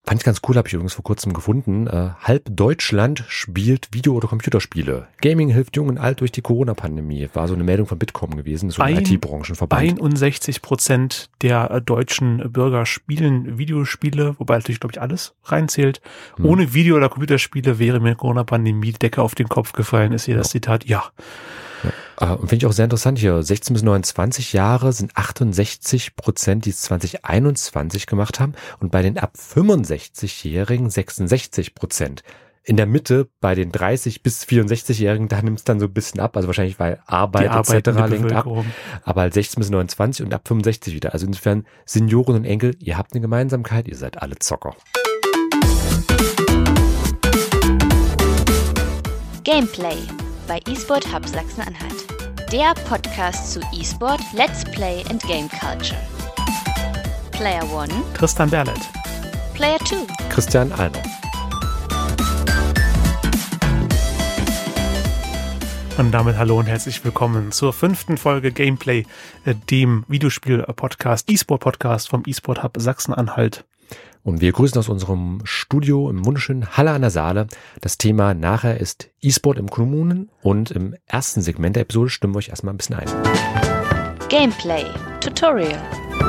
Fand ich ganz cool, habe ich übrigens vor kurzem gefunden. Halb Deutschland spielt Video- oder Computerspiele. Gaming hilft jung und alt durch die Corona-Pandemie. War so eine Meldung von Bitkom gewesen, so ein IT-Branchenverband. 61% der deutschen Bürger spielen Videospiele, wobei natürlich, glaube ich, alles reinzählt. Ohne Video- oder Computerspiele wäre mir Corona-Pandemie die Decke auf den Kopf gefallen, ist hier das Zitat. Ja. Und finde ich auch sehr interessant hier, 16 bis 29 Jahre sind 68%, die es 2021 gemacht haben, und bei den ab 65-Jährigen 66%. In der Mitte bei den 30 bis 64-Jährigen, da nimmt es dann so ein bisschen ab, also wahrscheinlich weil Arbeit etc. lenkt ab, aber halt 16 bis 29 und ab 65 wieder. Also insofern Senioren und Enkel, ihr habt eine Gemeinsamkeit, ihr seid alle Zocker. Gameplay bei eSport Hub Sachsen-Anhalt. Der Podcast zu eSport, Let's Play and Game Culture. Player 1 Tristan Berlet. Player 2 Christian Alner. Und damit hallo und herzlich willkommen zur 5. Folge Gameplay, dem Videospiel-Podcast, eSport-Podcast vom eSport Hub Sachsen-Anhalt. Und wir grüßen aus unserem Studio im wunderschönen Halle an der Saale. Das Thema nachher ist E-Sport im Kommunen, und im ersten Segment der Episode stimmen wir euch erstmal ein bisschen ein. Gameplay Tutorial.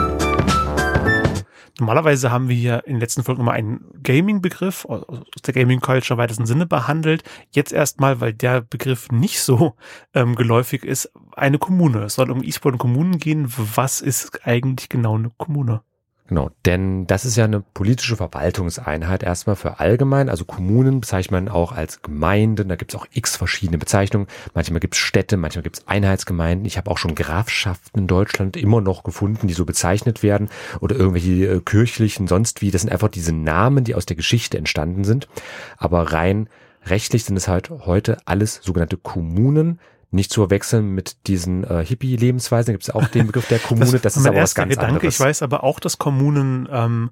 Normalerweise haben wir hier in den letzten Folgen immer einen Gaming-Begriff aus der Gaming-Culture im weitesten Sinne behandelt. Jetzt erstmal, weil der Begriff nicht so geläufig ist, eine Kommune. Es soll um E-Sport und Kommunen gehen. Was ist eigentlich genau eine Kommune? Genau, denn das ist ja eine politische Verwaltungseinheit erstmal für allgemein. Also Kommunen bezeichnet man auch als Gemeinden. Da gibt es auch x verschiedene Bezeichnungen. Manchmal gibt es Städte, manchmal gibt es Einheitsgemeinden. Ich habe auch schon Grafschaften in Deutschland immer noch gefunden, die so bezeichnet werden. Oder irgendwelche kirchlichen, sonst wie. Das sind einfach diese Namen, die aus der Geschichte entstanden sind. Aber rein rechtlich sind es halt heute alles sogenannte Kommunen. Nicht zu verwechseln mit diesen Hippie-Lebensweisen. Da gibt es auch den Begriff der Kommune. Das ist aber was ganz anderes. Ich weiß aber auch, dass Kommunen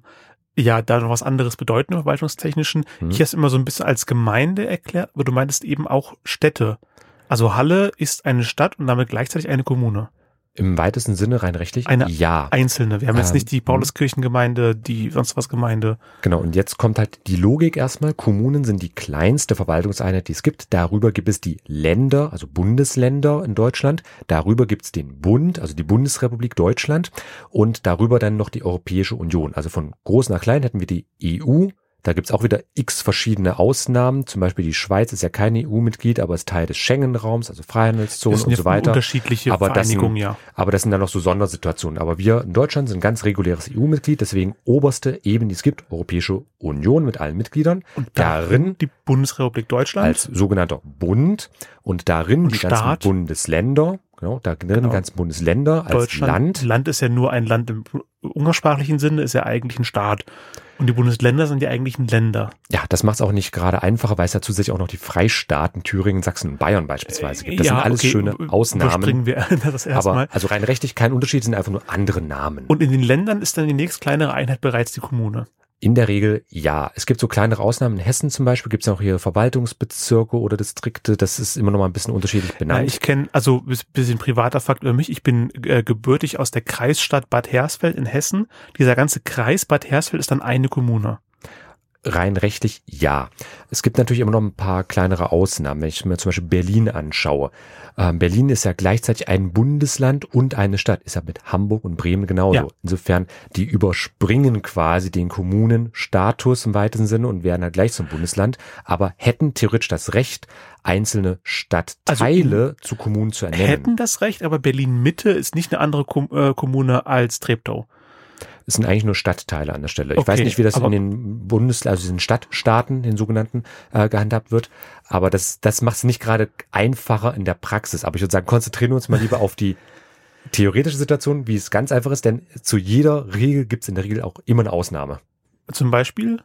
da noch was anderes bedeuten im Verwaltungstechnischen. Hier ist immer so ein bisschen als Gemeinde erklärt, aber du meintest eben auch Städte. Also Halle ist eine Stadt und damit gleichzeitig eine Kommune. Im weitesten Sinne rein rechtlich? Ja. Einzelne. Wir haben jetzt nicht die Pauluskirchengemeinde, die sonst was Gemeinde. Genau, und jetzt kommt halt die Logik erstmal. Kommunen sind die kleinste Verwaltungseinheit, die es gibt. Darüber gibt es die Länder, also Bundesländer in Deutschland. Darüber gibt es den Bund, also die Bundesrepublik Deutschland. Und darüber dann noch die Europäische Union. Also von groß nach klein hätten wir die EU. Da gibt's auch wieder x verschiedene Ausnahmen. Zum Beispiel die Schweiz ist ja kein EU-Mitglied, aber ist Teil des Schengen-Raums, also Freihandelszonen und so weiter. Unterschiedliche Vereinigungen, aber das sind dann noch so Sondersituationen. Aber wir in Deutschland sind ein ganz reguläres EU-Mitglied, deswegen oberste Ebene, die es gibt, Europäische Union mit allen Mitgliedern. Und darin die Bundesrepublik Deutschland als sogenannter Bund und darin die ganzen Bundesländer. Genau, da drin die ganzen Bundesländer als Land. Land ist ja nur ein Land im umgangssprachlichen Sinne, ist ja eigentlich ein Staat. Und die Bundesländer sind ja eigentlich Länder. Ja, das macht es auch nicht gerade einfacher, weil es ja zusätzlich auch noch die Freistaaten Thüringen, Sachsen und Bayern beispielsweise gibt. Das sind alles schöne Ausnahmen. Überspringen wir das erstmal. Aber also rein rechtlich kein Unterschied, sind einfach nur andere Namen. Und in den Ländern ist dann die nächst kleinere Einheit bereits die Kommune. In der Regel ja. Es gibt so kleinere Ausnahmen. In Hessen zum Beispiel gibt es auch hier Verwaltungsbezirke oder Distrikte. Das ist immer noch mal ein bisschen unterschiedlich benannt. Ja, ich kenne, also ein bisschen privater Fakt über mich. Ich bin gebürtig aus der Kreisstadt Bad Hersfeld in Hessen. Dieser ganze Kreis Bad Hersfeld ist dann eine Kommune. Rein rechtlich ja. Es gibt natürlich immer noch ein paar kleinere Ausnahmen. Wenn ich mir zum Beispiel Berlin anschaue. Berlin ist ja gleichzeitig ein Bundesland und eine Stadt. Ist ja mit Hamburg und Bremen genauso. Ja. Insofern, die überspringen quasi den Kommunenstatus im weitesten Sinne und werden halt gleich zum Bundesland. Aber hätten theoretisch das Recht, einzelne Stadtteile zu Kommunen zu ernennen. Hätten das Recht, aber Berlin-Mitte ist nicht eine andere Kommune als Treptow. Es sind eigentlich nur Stadtteile an der Stelle. Ich weiß nicht, wie das in den also den Stadtstaaten, den sogenannten, gehandhabt wird. Aber das macht es nicht gerade einfacher in der Praxis. Aber ich würde sagen, konzentrieren wir uns mal lieber auf die theoretische Situation, wie es ganz einfach ist. Denn zu jeder Regel gibt es in der Regel auch immer eine Ausnahme. Zum Beispiel,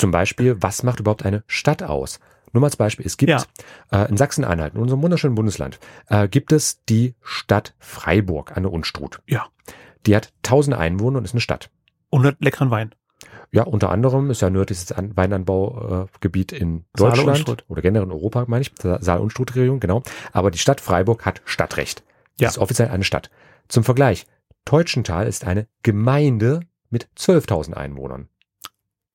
was macht überhaupt eine Stadt aus? Nur mal als Beispiel, es gibt in Sachsen-Anhalt, in unserem wunderschönen Bundesland, gibt es die Stadt Freiburg, eine Unstrut. Ja. Die hat 1000 Einwohner und ist eine Stadt. Und hat leckeren Wein. Ja, unter anderem ist ja nördlichstes Weinanbaugebiet in Deutschland oder generell in Europa, meine ich, Saal-Unstrut-Region, genau. Aber die Stadt Freiburg hat Stadtrecht. Ja. Das ist offiziell eine Stadt. Zum Vergleich, Teutschenthal ist eine Gemeinde mit 12.000 Einwohnern.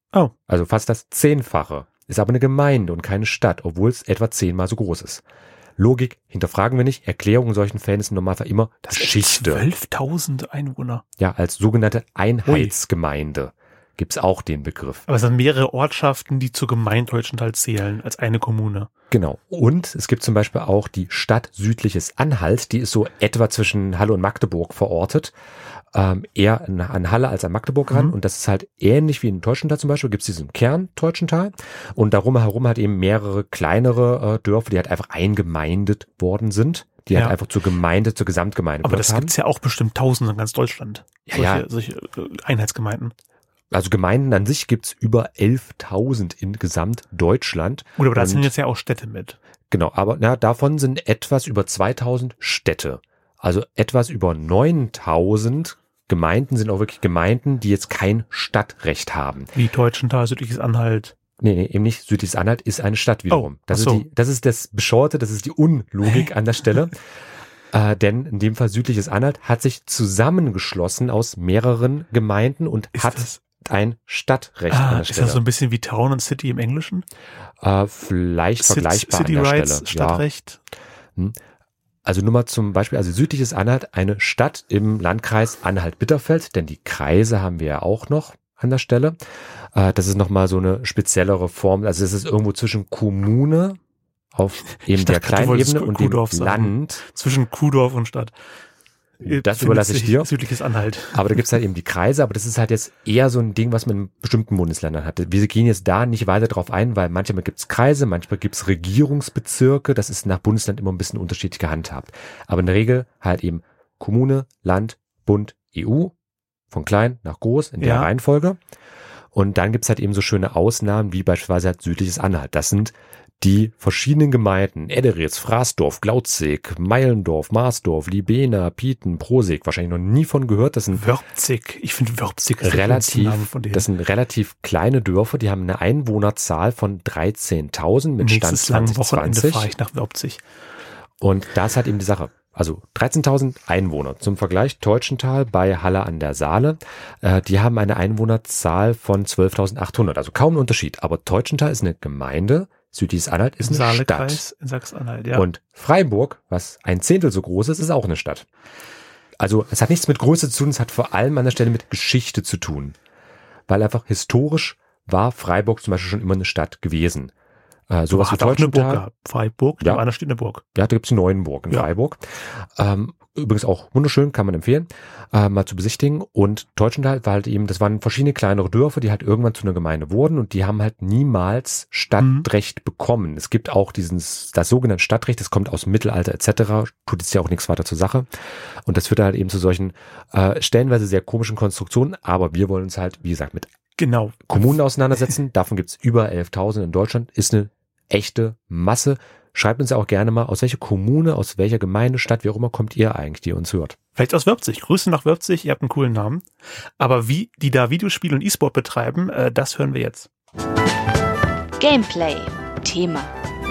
Oh. Also fast das 10-fache. Ist aber eine Gemeinde und keine Stadt, obwohl es etwa 10-mal so groß ist. Logik hinterfragen wir nicht. Erklärung in solchen Fällen ist im Normalfall immer Das Geschichte. 12.000 Einwohner. Ja, als sogenannte Einheitsgemeinde gibt's auch den Begriff. Aber es sind mehrere Ortschaften, die zur Gemeinde Teutschenthal zählen, als eine Kommune. Genau. Und es gibt zum Beispiel auch die Stadt Südliches Anhalt. Die ist so etwa zwischen Halle und Magdeburg verortet. Eher an Halle als an Magdeburg ran. Und das ist halt ähnlich wie in Teutschenthal zum Beispiel. Gibt es diesen Kern Teutschenthal. Und darum herum halt eben mehrere kleinere Dörfer, die halt einfach eingemeindet worden sind. Die halt einfach zur Gesamtgemeinde Aber das haben. gibt's ja auch bestimmt Tausende in ganz Deutschland. Solche Einheitsgemeinden. Also Gemeinden an sich gibt's über 11.000 in Gesamtdeutschland. Gut, aber da sind jetzt ja auch Städte mit. Genau, aber davon sind etwas über 2.000 Städte. Also etwas über 9.000 Gemeinden sind auch wirklich Gemeinden, die jetzt kein Stadtrecht haben. Wie Teutschenthal, Südliches Anhalt. Nee, eben nicht. Südliches Anhalt ist eine Stadt wiederum. Das ist das Bescheuerte, das ist die Unlogik an der Stelle. Denn in dem Fall Südliches Anhalt hat sich zusammengeschlossen aus mehreren Gemeinden und hat ein Stadtrecht an der Stelle. Ist das so ein bisschen wie Town und City im Englischen? Vielleicht vergleichbar City an der Rights, Stelle. Stadtrecht. Ja. Also nur mal zum Beispiel, also Südliches Anhalt, eine Stadt im Landkreis Anhalt-Bitterfeld, denn die Kreise haben wir ja auch noch an der Stelle. Das ist nochmal so eine speziellere Form, also es ist irgendwo zwischen Kommune auf eben der kleinen Ebene und dem Land. Zwischen Kuhdorf und Stadt. Das überlasse ich dir. Südliches Anhalt. Aber da gibt's halt eben die Kreise, aber das ist halt jetzt eher so ein Ding, was man in bestimmten Bundesländern hat. Wir gehen jetzt da nicht weiter drauf ein, weil manchmal gibt's Kreise, manchmal gibt's Regierungsbezirke, das ist nach Bundesland immer ein bisschen unterschiedlich gehandhabt. Aber in der Regel halt eben Kommune, Land, Bund, EU, von klein nach groß in der Reihenfolge. Und dann gibt's halt eben so schöne Ausnahmen, wie beispielsweise halt Südliches Anhalt. Das sind die verschiedenen Gemeinden, Ederetz, Fraßdorf, Glautzig, Meilendorf, Marsdorf, Libena, Pieten, Prosig, wahrscheinlich noch nie von gehört. Das sind Wörpzig. Ich finde Wörpzig ist das sind relativ kleine Dörfer, die haben eine Einwohnerzahl von 13.000 mit Stand 2020. Wochenende fahre ich nach Wörpzig. Und da ist halt eben die Sache. Also 13.000 Einwohner. Zum Vergleich Teutschenthal bei Halle an der Saale. Die haben eine Einwohnerzahl von 12.800. Also kaum ein Unterschied. Aber Teutschenthal ist eine Gemeinde. Südliches Anhalt ist eine Stadt. In Sachsen-Anhalt, ja. Und Freiburg, was 1/10 so groß ist, ist auch eine Stadt. Also es hat nichts mit Größe zu tun, es hat vor allem an der Stelle mit Geschichte zu tun. Weil einfach historisch war Freiburg zum Beispiel schon immer eine Stadt gewesen. Sowas wie Teutschenthal. Freiburg, ja. Da steht eine Burg. Ja, da gibt's die Neuenburg in Freiburg. Übrigens auch wunderschön, kann man empfehlen, mal zu besichtigen. Und Teutschenthal war halt eben, das waren verschiedene kleinere Dörfer, die halt irgendwann zu einer Gemeinde wurden und die haben halt niemals Stadtrecht bekommen. Es gibt auch das sogenannte Stadtrecht, das kommt aus dem Mittelalter etc., tut jetzt ja auch nichts weiter zur Sache. Und das führt halt eben zu solchen stellenweise sehr komischen Konstruktionen, aber wir wollen uns halt, wie gesagt, mit Kommunen auseinandersetzen. Davon gibt's über 11.000 in Deutschland, ist eine echte Masse. Schreibt uns ja auch gerne mal, aus welcher Kommune, aus welcher Gemeinde, Stadt, wie auch immer, kommt ihr eigentlich, die uns hört. Vielleicht aus Wörpzig. Grüße nach Wörpzig, ihr habt einen coolen Namen. Aber wie die da Videospiele und E-Sport betreiben, das hören wir jetzt. Gameplay. Thema.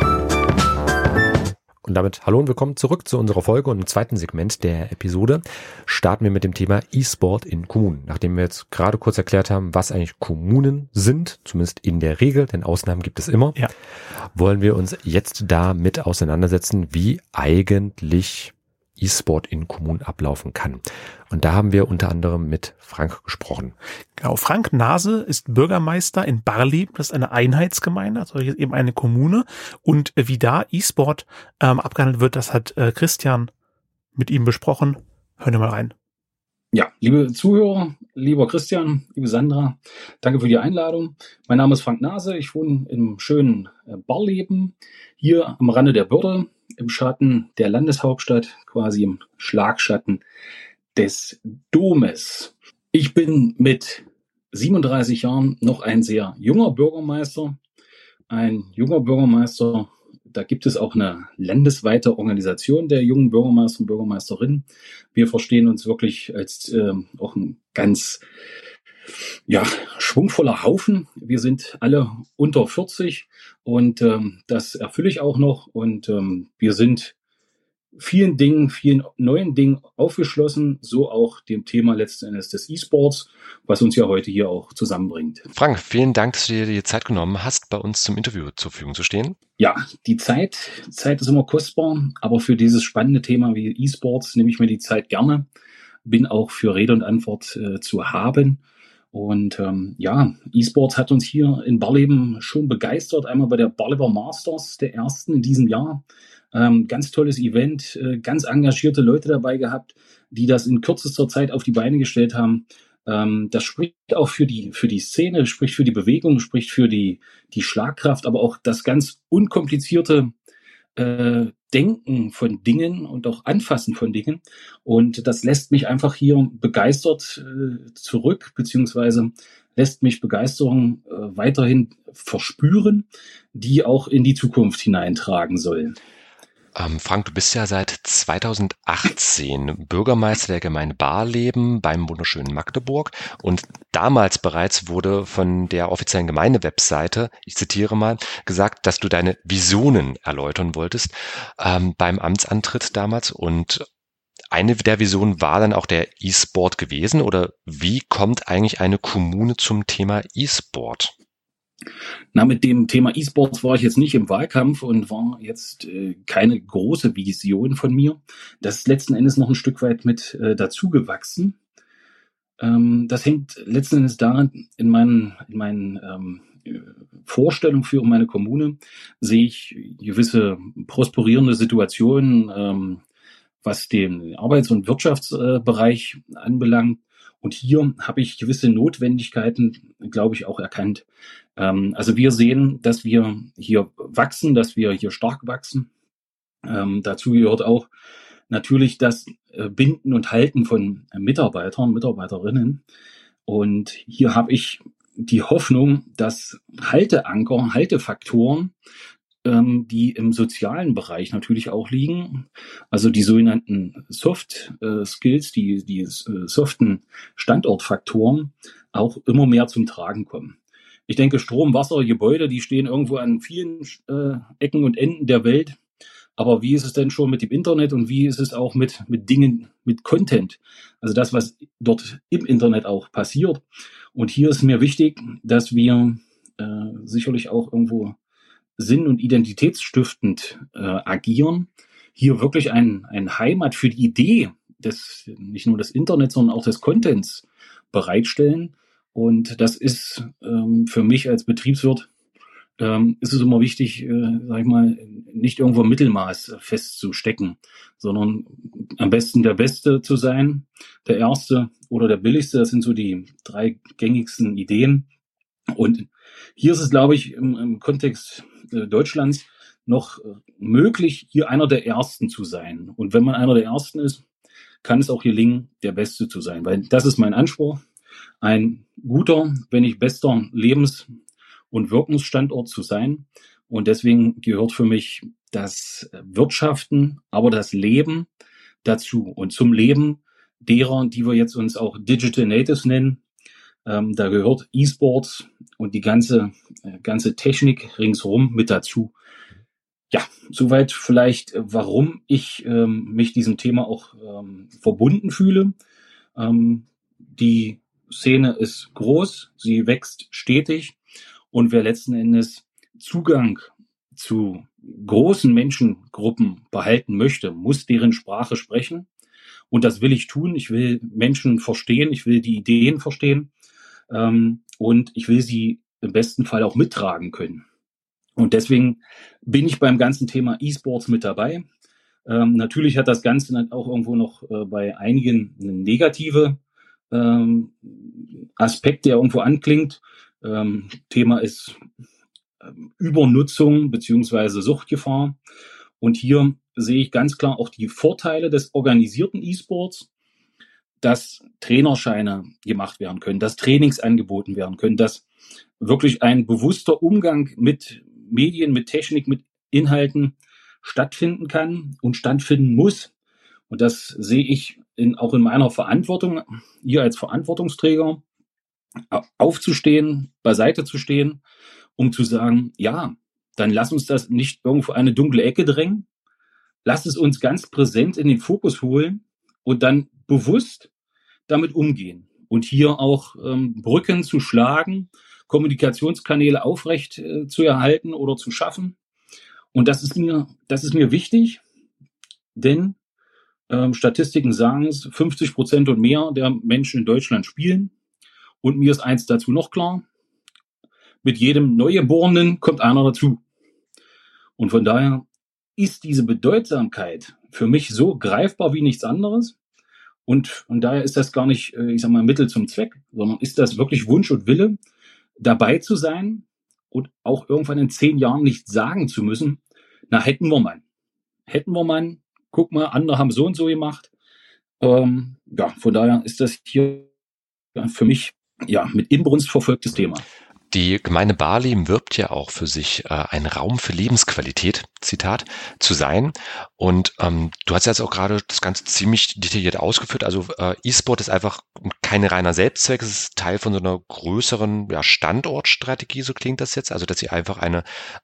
Und damit hallo und willkommen zurück zu unserer Folge und im zweiten Segment der Episode starten wir mit dem Thema E-Sport in Kommunen. Nachdem wir jetzt gerade kurz erklärt haben, was eigentlich Kommunen sind, zumindest in der Regel, denn Ausnahmen gibt es immer, wollen wir uns jetzt damit auseinandersetzen, wie eigentlich E-Sport in Kommunen ablaufen kann. Und da haben wir unter anderem mit Frank gesprochen. Genau, Frank Nase ist Bürgermeister in Barleben, das ist eine Einheitsgemeinde, also eben eine Kommune. Und wie da E-Sport abgehandelt wird, das hat Christian mit ihm besprochen. Hören wir mal rein. Ja, liebe Zuhörer, lieber Christian, liebe Sandra, danke für die Einladung. Mein Name ist Frank Nase, ich wohne im schönen Barleben, hier am Rande der Börde, im Schatten der Landeshauptstadt, quasi im Schlagschatten des Domes. Ich bin mit 37 Jahren noch ein sehr junger Bürgermeister. Ein junger Bürgermeister, da gibt es auch eine landesweite Organisation der jungen Bürgermeister und Bürgermeisterinnen. Wir verstehen uns wirklich als auch ein ganz schwungvoller Haufen. Wir sind alle unter 40 und das erfülle ich auch noch. Und wir sind vielen Dingen, vielen neuen Dingen aufgeschlossen, so auch dem Thema letzten Endes des E-Sports, was uns ja heute hier auch zusammenbringt. Frank, vielen Dank, dass du dir die Zeit genommen hast, bei uns zum Interview zur Verfügung zu stehen. Ja, die Zeit ist immer kostbar, aber für dieses spannende Thema wie E-Sports nehme ich mir die Zeit gerne, bin auch für Rede und Antwort zu haben. Und E-Sports hat uns hier in Barleben schon begeistert, einmal bei der Barleber Masters, der ersten in diesem Jahr. Ganz tolles Event, ganz engagierte Leute dabei gehabt, die das in kürzester Zeit auf die Beine gestellt haben. Das spricht auch für die Szene, spricht für die Bewegung, spricht für die Schlagkraft, aber auch das ganz unkomplizierte Denken von Dingen und auch Anfassen von Dingen. Und das lässt mich einfach hier begeistert zurück, beziehungsweise lässt mich Begeisterung weiterhin verspüren, die auch in die Zukunft hineintragen soll. Frank, du bist ja seit 2018 Bürgermeister der Gemeinde Barleben beim wunderschönen Magdeburg und damals bereits wurde von der offiziellen Gemeindewebseite, ich zitiere mal, gesagt, dass du deine Visionen erläutern wolltest beim Amtsantritt damals und eine der Visionen war dann auch der E-Sport gewesen oder wie kommt eigentlich eine Kommune zum Thema E-Sport? Na, mit dem Thema E-Sports war ich jetzt nicht im Wahlkampf und war jetzt keine große Vision von mir. Das ist letzten Endes noch ein Stück weit mit dazugewachsen. Das hängt letzten Endes daran, in meinen Vorstellungen für meine Kommune sehe ich gewisse prosperierende Situationen, was den Arbeits- und Wirtschaftsbereich anbelangt. Und hier habe ich gewisse Notwendigkeiten, glaube ich, auch erkannt. Also wir sehen, dass wir hier wachsen, dass wir hier stark wachsen. Dazu gehört auch natürlich das Binden und Halten von Mitarbeitern, Mitarbeiterinnen. Und hier habe ich die Hoffnung, dass Halteanker, Haltefaktoren, die im sozialen Bereich natürlich auch liegen, also die sogenannten Soft Skills, die soften Standortfaktoren auch immer mehr zum Tragen kommen. Ich denke, Strom, Wasser, Gebäude, die stehen irgendwo an vielen Ecken und Enden der Welt. Aber wie ist es denn schon mit dem Internet und wie ist es auch mit Dingen, mit Content? Also das, was dort im Internet auch passiert. Und hier ist mir wichtig, dass wir sicherlich auch irgendwo sinn- und identitätsstiftend agieren. Hier wirklich ein Heimat für die Idee des, nicht nur des Internets, sondern auch des Contents bereitstellen. Und das ist für mich als Betriebswirt ist es immer wichtig, sag ich mal, nicht irgendwo im Mittelmaß festzustecken, sondern am besten der Beste zu sein, der Erste oder der Billigste. Das sind so die 3 gängigsten Ideen. Und hier ist es, glaube ich, im Kontext Deutschlands noch möglich, hier einer der Ersten zu sein. Und wenn man einer der Ersten ist, kann es auch gelingen, der Beste zu sein. Weil das ist mein Anspruch, ein guter, wenn nicht bester Lebens- und Wirkungsstandort zu sein. Und deswegen gehört für mich das Wirtschaften, aber das Leben dazu. Und zum Leben derer, die wir jetzt uns auch Digital Natives nennen, da gehört E-Sports und die ganze Technik ringsherum mit dazu. Ja, soweit vielleicht, warum ich mich diesem Thema auch verbunden fühle. Die Szene ist groß, sie wächst stetig und wer letzten Endes Zugang zu großen Menschengruppen behalten möchte, muss deren Sprache sprechen. Und das will ich tun. Ich will Menschen verstehen, ich will die Ideen verstehen und ich will sie im besten Fall auch mittragen können. Und deswegen bin ich beim ganzen Thema E-Sports mit dabei. Natürlich hat das Ganze dann auch irgendwo noch bei einigen eine negative Aspekt, der irgendwo anklingt. Thema ist Übernutzung beziehungsweise Suchtgefahr. Und hier sehe ich ganz klar auch die Vorteile des organisierten E-Sports, dass Trainerscheine gemacht werden können, dass Trainings angeboten werden können, dass wirklich ein bewusster Umgang mit Medien, mit Technik, mit Inhalten stattfinden kann und stattfinden muss. Und das sehe ich auch in meiner Verantwortung, hier als Verantwortungsträger, aufzustehen, beiseite zu stehen, um zu sagen, ja, dann lass uns das nicht irgendwo eine dunkle Ecke drängen, lasst es uns ganz präsent in den Fokus holen und dann bewusst damit umgehen. Und hier auch Brücken zu schlagen, Kommunikationskanäle aufrecht zu erhalten oder zu schaffen. Und das ist mir wichtig, denn Statistiken sagen es, 50% und mehr der Menschen in Deutschland spielen. Und mir ist eins dazu noch klar: Mit jedem Neugeborenen kommt einer dazu. Und von daher ist diese Bedeutsamkeit für mich so greifbar wie nichts anderes. Und daher ist das gar nicht, Mittel zum Zweck, sondern ist das wirklich Wunsch und Wille, dabei zu sein und auch irgendwann in 10 Jahren nicht sagen zu müssen, na, hätten wir mal, guck mal, andere haben so und so gemacht. Von daher ist das hier für mich mit Inbrunst verfolgtes Thema. Die Gemeinde Barleben wirbt ja auch für sich, ein Raum für Lebensqualität, Zitat, zu sein. Und du hast jetzt auch gerade das Ganze ziemlich detailliert ausgeführt. Also E-Sport ist einfach kein reiner Selbstzweck, es ist Teil von so einer größeren Standortstrategie, so klingt das jetzt. Also dass ihr einfach eine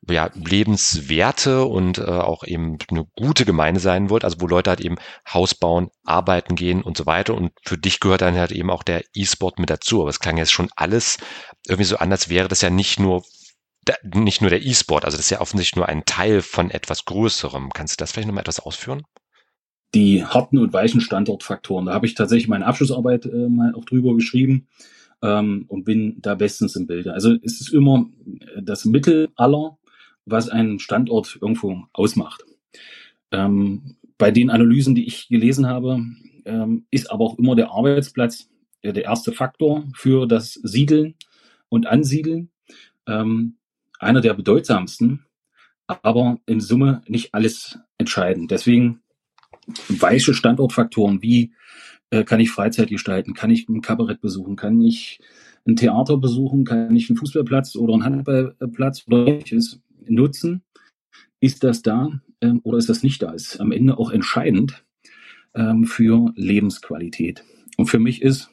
lebenswerte und auch eben eine gute Gemeinde sein wollt, also wo Leute halt eben Haus bauen, arbeiten gehen und so weiter. Und für dich gehört dann halt eben auch der E-Sport mit dazu. Aber es klang jetzt schon alles irgendwie so anders, wäre das ja nicht nur der E-Sport, also das ist ja offensichtlich nur ein Teil von etwas Größerem. Kannst du das vielleicht nochmal etwas ausführen? Die harten und weichen Standortfaktoren, da habe ich tatsächlich meine Abschlussarbeit mal auch drüber geschrieben und bin da bestens im Bilde. Also es ist immer das Mittel aller, was einen Standort irgendwo ausmacht. Bei den Analysen, die ich gelesen habe, ist aber auch immer der Arbeitsplatz der erste Faktor für das Siedeln und Ansiedeln. Einer der bedeutsamsten, aber in Summe nicht alles entscheidend. Deswegen weiche Standortfaktoren, wie kann ich Freizeit gestalten, kann ich ein Kabarett besuchen, kann ich ein Theater besuchen, kann ich einen Fußballplatz oder einen Handballplatz oder ähnliches nutzen. Ist das da oder ist das nicht da? Ist am Ende auch entscheidend für Lebensqualität. Und für mich ist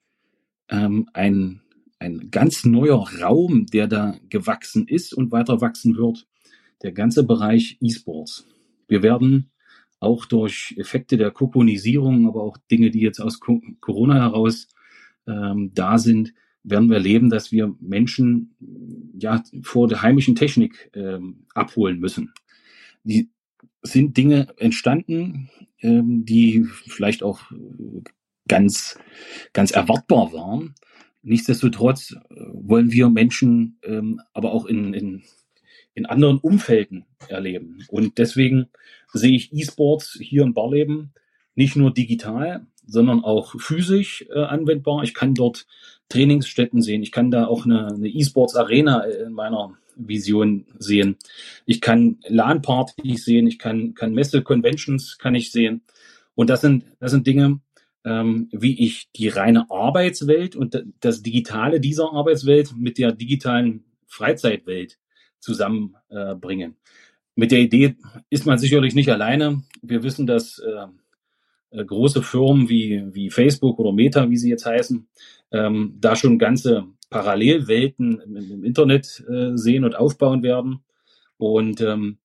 ein ganz neuer Raum, der da gewachsen ist und weiter wachsen wird, der ganze Bereich E-Sports. Wir werden auch durch Effekte der Kokonisierung, aber auch Dinge, die jetzt aus Corona heraus da sind, werden wir erleben, dass wir Menschen vor der heimischen Technik abholen müssen. Die sind Dinge entstanden, die vielleicht auch ganz, ganz erwartbar waren. Nichtsdestotrotz wollen wir Menschen aber auch in anderen Umfelden erleben. Und deswegen sehe ich E-Sports hier in Barleben nicht nur digital, sondern auch physisch anwendbar. Ich kann dort Trainingsstätten sehen. Ich kann da auch eine E-Sports-Arena in meiner Vision sehen. Ich kann LAN-Partys sehen. Ich kann Messe-Conventions kann ich sehen. Und das sind Dinge, wie ich die reine Arbeitswelt und das Digitale dieser Arbeitswelt mit der digitalen Freizeitwelt zusammenbringen. Mit der Idee ist man sicherlich nicht alleine. Wir wissen, dass große Firmen wie Facebook oder Meta, wie sie jetzt heißen, da schon ganze Parallelwelten im Internet sehen und aufbauen werden. Und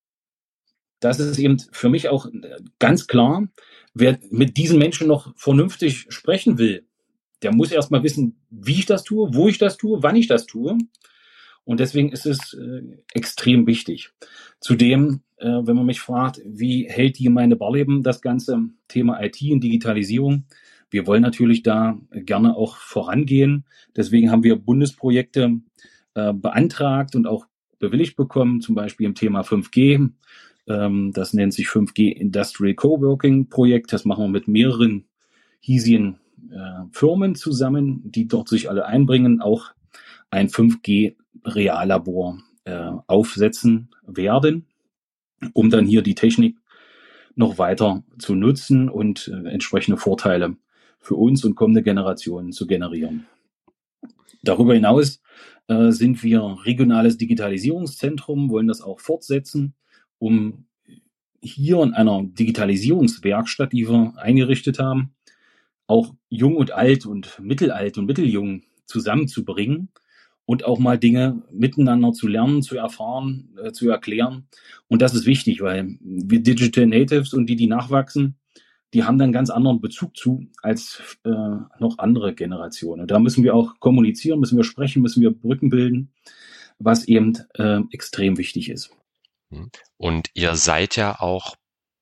das ist eben für mich auch ganz klar, wer mit diesen Menschen noch vernünftig sprechen will, der muss erstmal wissen, wie ich das tue, wo ich das tue, wann ich das tue. Und deswegen ist es extrem wichtig. Zudem, wenn man mich fragt, wie hält die Gemeinde Barleben das ganze Thema IT und Digitalisierung? Wir wollen natürlich da gerne auch vorangehen. Deswegen haben wir Bundesprojekte beantragt und auch bewilligt bekommen, zum Beispiel im Thema 5G. Das nennt sich 5G Industrial Coworking Projekt. Das machen wir mit mehreren hiesigen Firmen zusammen, die dort sich alle einbringen, auch ein 5G Reallabor aufsetzen werden, um dann hier die Technik noch weiter zu nutzen und entsprechende Vorteile für uns und kommende Generationen zu generieren. Darüber hinaus sind wir regionales Digitalisierungszentrum, wollen das auch fortsetzen, um hier in einer Digitalisierungswerkstatt, die wir eingerichtet haben, auch jung und alt und mitteljung zusammenzubringen, und auch mal Dinge miteinander zu lernen, zu erfahren, zu erklären. Und das ist wichtig, weil wir Digital Natives und die nachwachsen, die haben dann einen ganz anderen Bezug zu als noch andere Generationen. Und da müssen wir auch kommunizieren, müssen wir sprechen, müssen wir Brücken bilden, was eben extrem wichtig ist. Und ihr seid ja auch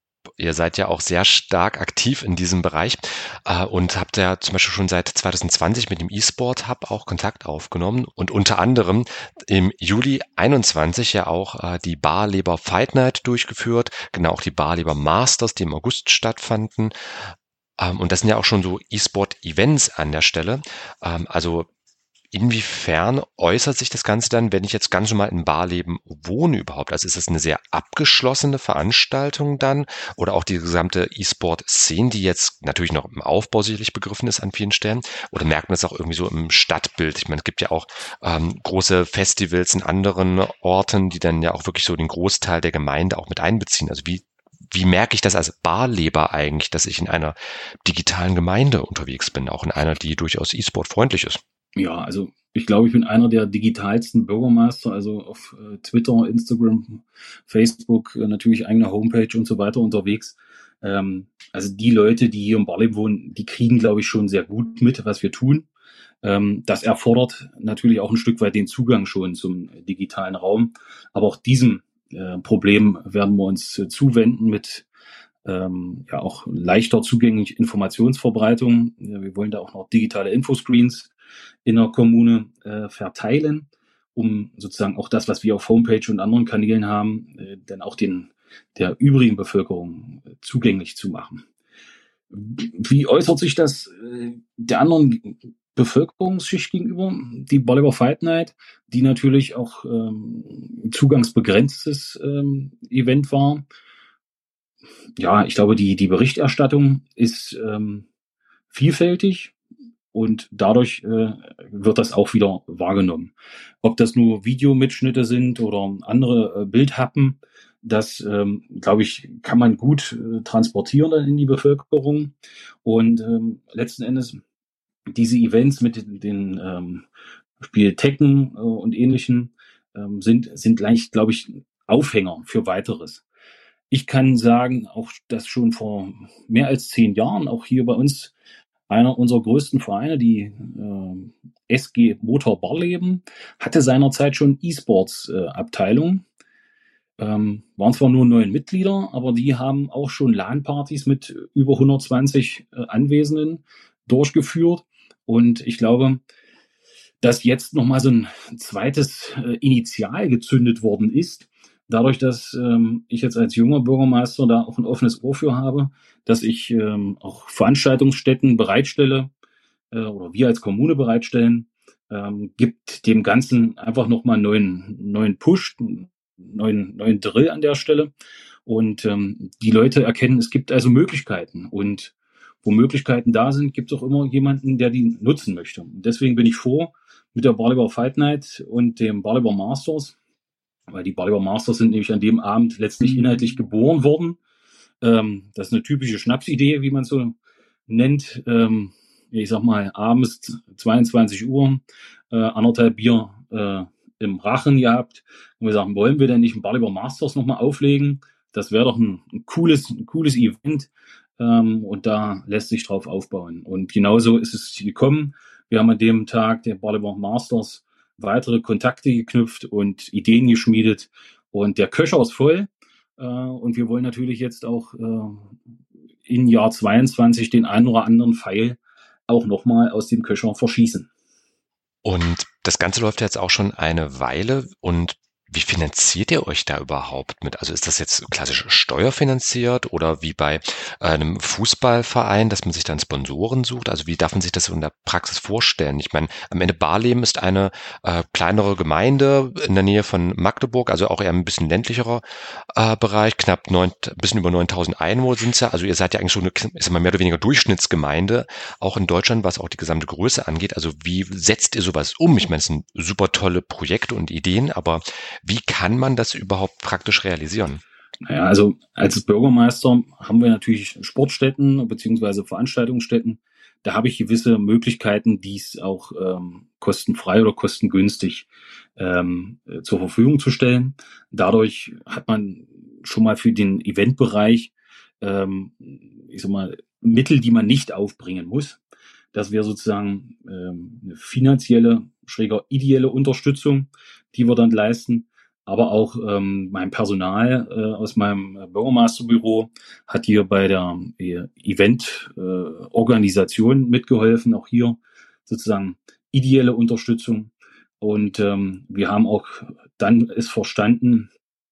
sehr stark aktiv in diesem Bereich und habt ja zum Beispiel schon seit 2020 mit dem eSport Hub auch Kontakt aufgenommen und unter anderem im Juli 21 ja auch die Barleber Fight Night durchgeführt, genau auch die Barleber Masters, die im August stattfanden. Und das sind ja auch schon so eSport-Events an der Stelle. Also inwiefern äußert sich das Ganze dann, wenn ich jetzt ganz normal in Barleben wohne überhaupt? Also ist es eine sehr abgeschlossene Veranstaltung dann oder auch die gesamte E-Sport-Szene, die jetzt natürlich noch im Aufbau sicherlich begriffen ist an vielen Stellen? Oder merkt man das auch irgendwie so im Stadtbild? Ich meine, es gibt ja auch große Festivals in anderen Orten, die dann ja auch wirklich so den Großteil der Gemeinde auch mit einbeziehen. Also wie merke ich das als Barleber eigentlich, dass ich in einer digitalen Gemeinde unterwegs bin, auch in einer, die durchaus E-Sport freundlich ist? Ja, also ich glaube, ich bin einer der digitalsten Bürgermeister, also auf Twitter, Instagram, Facebook, natürlich eigene Homepage und so weiter unterwegs. Also die Leute, die hier im Barleben wohnen, die kriegen, glaube ich, schon sehr gut mit, was wir tun. Das erfordert natürlich auch ein Stück weit den Zugang schon zum digitalen Raum. Aber auch diesem Problem werden wir uns zuwenden mit auch leichter zugänglich Informationsverbreitung. Wir wollen da auch noch digitale Infoscreens in der Kommune verteilen, um sozusagen auch das, was wir auf Homepage und anderen Kanälen haben, dann auch der übrigen Bevölkerung zugänglich zu machen. Wie äußert sich das der anderen Bevölkerungsschicht gegenüber? Die Barleber Fight Night, die natürlich auch zugangsbegrenztes Event war. Ja, ich glaube, die Berichterstattung ist vielfältig. Und dadurch wird das auch wieder wahrgenommen. Ob das nur Videomitschnitte sind oder andere Bildhappen, das, glaube ich, kann man gut transportieren dann in die Bevölkerung. Und letzten Endes diese Events mit den Spiel Tekken und Ähnlichen sind gleich, glaube ich, Aufhänger für weiteres. Ich kann sagen, auch dass schon vor mehr als 10 Jahren auch hier bei uns einer unserer größten Vereine, die SG Motor Barleben, hatte seinerzeit schon E-Sports-Abteilung. Waren zwar nur 9 Mitglieder, aber die haben auch schon LAN-Partys mit über 120 Anwesenden durchgeführt. Und ich glaube, dass jetzt nochmal so ein zweites Initial gezündet worden ist, dadurch, dass ich jetzt als junger Bürgermeister da auch ein offenes Ohr für habe, dass ich auch Veranstaltungsstätten bereitstelle oder wir als Kommune bereitstellen, gibt dem Ganzen einfach nochmal einen neuen Push, neuen Drill an der Stelle. Und die Leute erkennen, es gibt also Möglichkeiten. Und wo Möglichkeiten da sind, gibt es auch immer jemanden, der die nutzen möchte. Und deswegen bin ich froh mit der Barleber Fight Night und dem Barleber Masters, weil die Barleber Masters sind nämlich an dem Abend letztlich inhaltlich geboren worden. Das ist eine typische Schnapsidee, wie man so nennt. Ich sag mal, abends 22 Uhr, 1,5 Bier im Rachen gehabt. Und wir sagen, wollen wir denn nicht ein Barleber Masters nochmal auflegen? Das wäre doch ein cooles Event. Und da lässt sich drauf aufbauen. Und genauso ist es gekommen. Wir haben an dem Tag der Barleber Masters weitere Kontakte geknüpft und Ideen geschmiedet. Und der Köcher ist voll. Und wir wollen natürlich jetzt auch im Jahr 22 den einen oder anderen Pfeil auch nochmal aus dem Köcher verschießen. Und das Ganze läuft jetzt auch schon eine Weile. Und wie finanziert ihr euch da überhaupt mit? Also ist das jetzt klassisch steuerfinanziert oder wie bei einem Fußballverein, dass man sich dann Sponsoren sucht? Also wie darf man sich das in der Praxis vorstellen? Ich meine, am Ende Barleben ist eine kleinere Gemeinde in der Nähe von Magdeburg, also auch eher ein bisschen ländlicherer Bereich, bisschen über 9.000 Einwohner sind es ja. Also ihr seid ja eigentlich so eine, ist immer mehr oder weniger Durchschnittsgemeinde, auch in Deutschland, was auch die gesamte Größe angeht. Also wie setzt ihr sowas um? Ich meine, es sind super tolle Projekte und Ideen, aber wie kann man das überhaupt praktisch realisieren? Naja, also als Bürgermeister haben wir natürlich Sportstätten bzw. Veranstaltungsstätten, da habe ich gewisse Möglichkeiten, dies auch kostenfrei oder kostengünstig zur Verfügung zu stellen. Dadurch hat man schon mal für den Eventbereich ich sag mal, Mittel, die man nicht aufbringen muss. Das wäre sozusagen eine finanzielle, schräger ideelle Unterstützung, die wir dann leisten. Aber auch mein Personal aus meinem Bürgermeisterbüro hat hier bei der Event-Organisation mitgeholfen. Auch hier sozusagen ideelle Unterstützung. Und wir haben auch dann es verstanden,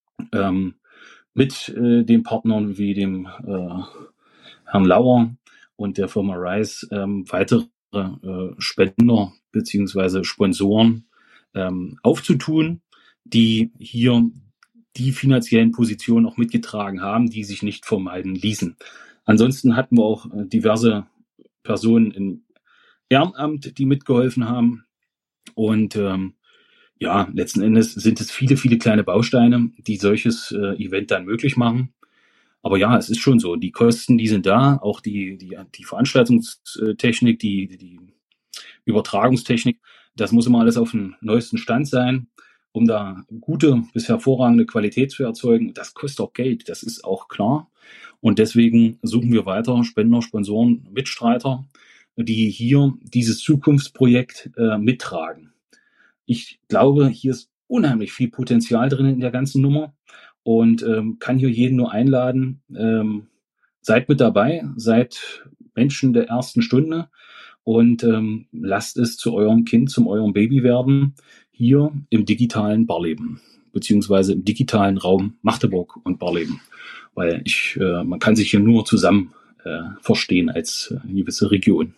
mit den Partnern wie dem Herrn Lauer und der Firma Rise weitere Spender beziehungsweise Sponsoren aufzutun, die hier die finanziellen Positionen auch mitgetragen haben, die sich nicht vermeiden ließen. Ansonsten hatten wir auch diverse Personen im Ehrenamt, die mitgeholfen haben. Und letzten Endes sind es viele, viele kleine Bausteine, die solches Event dann möglich machen. Aber ja, es ist schon so, die Kosten, die sind da, auch die Veranstaltungstechnik, die Übertragungstechnik, das muss immer alles auf dem neuesten Stand sein, um da gute bis hervorragende Qualität zu erzeugen. Das kostet auch Geld, das ist auch klar. Und deswegen suchen wir weiter Spender, Sponsoren, Mitstreiter, die hier dieses Zukunftsprojekt mittragen. Ich glaube, hier ist unheimlich viel Potenzial drin in der ganzen Nummer und kann hier jeden nur einladen. Seid mit dabei, seid Menschen der ersten Stunde und lasst es zu eurem Kind, zu eurem Baby werden, hier im digitalen Barleben, beziehungsweise im digitalen Raum Magdeburg und Barleben. Weil man kann sich hier nur zusammen verstehen als gewisse Region.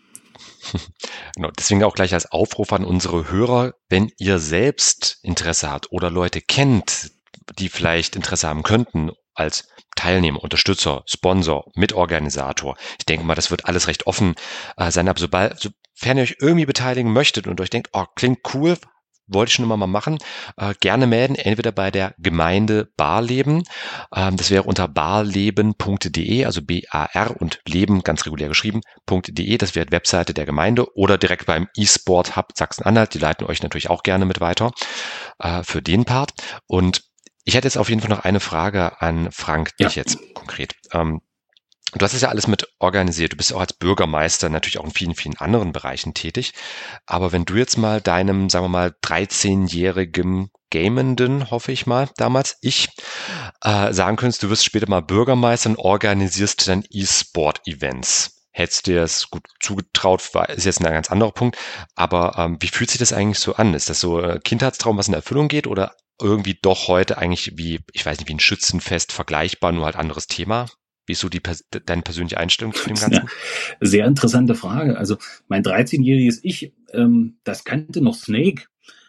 Genau, deswegen auch gleich als Aufruf an unsere Hörer, wenn ihr selbst Interesse habt oder Leute kennt, die vielleicht Interesse haben könnten als Teilnehmer, Unterstützer, Sponsor, Mitorganisator. Ich denke mal, das wird alles recht offen sein, aber sofern ihr euch irgendwie beteiligen möchtet und euch denkt, oh, klingt cool, wollte ich schon immer mal machen, gerne melden, entweder bei der Gemeinde Barleben, das wäre unter barleben.de, also B-A-R und Leben, ganz regulär geschrieben, .de, das wäre die Webseite der Gemeinde, oder direkt beim eSport Hub Sachsen-Anhalt, die leiten euch natürlich auch gerne mit weiter für den Part. Und ich hätte jetzt auf jeden Fall noch eine Frage an Frank, dich jetzt konkret. Du hast es ja alles mit organisiert. Du bist auch als Bürgermeister natürlich auch in vielen, vielen anderen Bereichen tätig. Aber wenn du jetzt mal deinem, sagen wir mal, 13-jährigen Gamenden, hoffe ich mal, damals, sagen könntest, du wirst später mal Bürgermeister und organisierst dann E-Sport-Events. Hättest du dir das gut zugetraut, ist jetzt ein ganz anderer Punkt. Aber wie fühlt sich das eigentlich so an? Ist das so ein Kindheitstraum, was in Erfüllung geht, oder irgendwie doch heute eigentlich wie, ich weiß nicht, wie ein Schützenfest vergleichbar, nur halt anderes Thema? Wie ist so deine persönliche Einstellung zu dem Ganzen? Ja, sehr interessante Frage. Also mein 13-jähriges Ich, das kannte noch Snake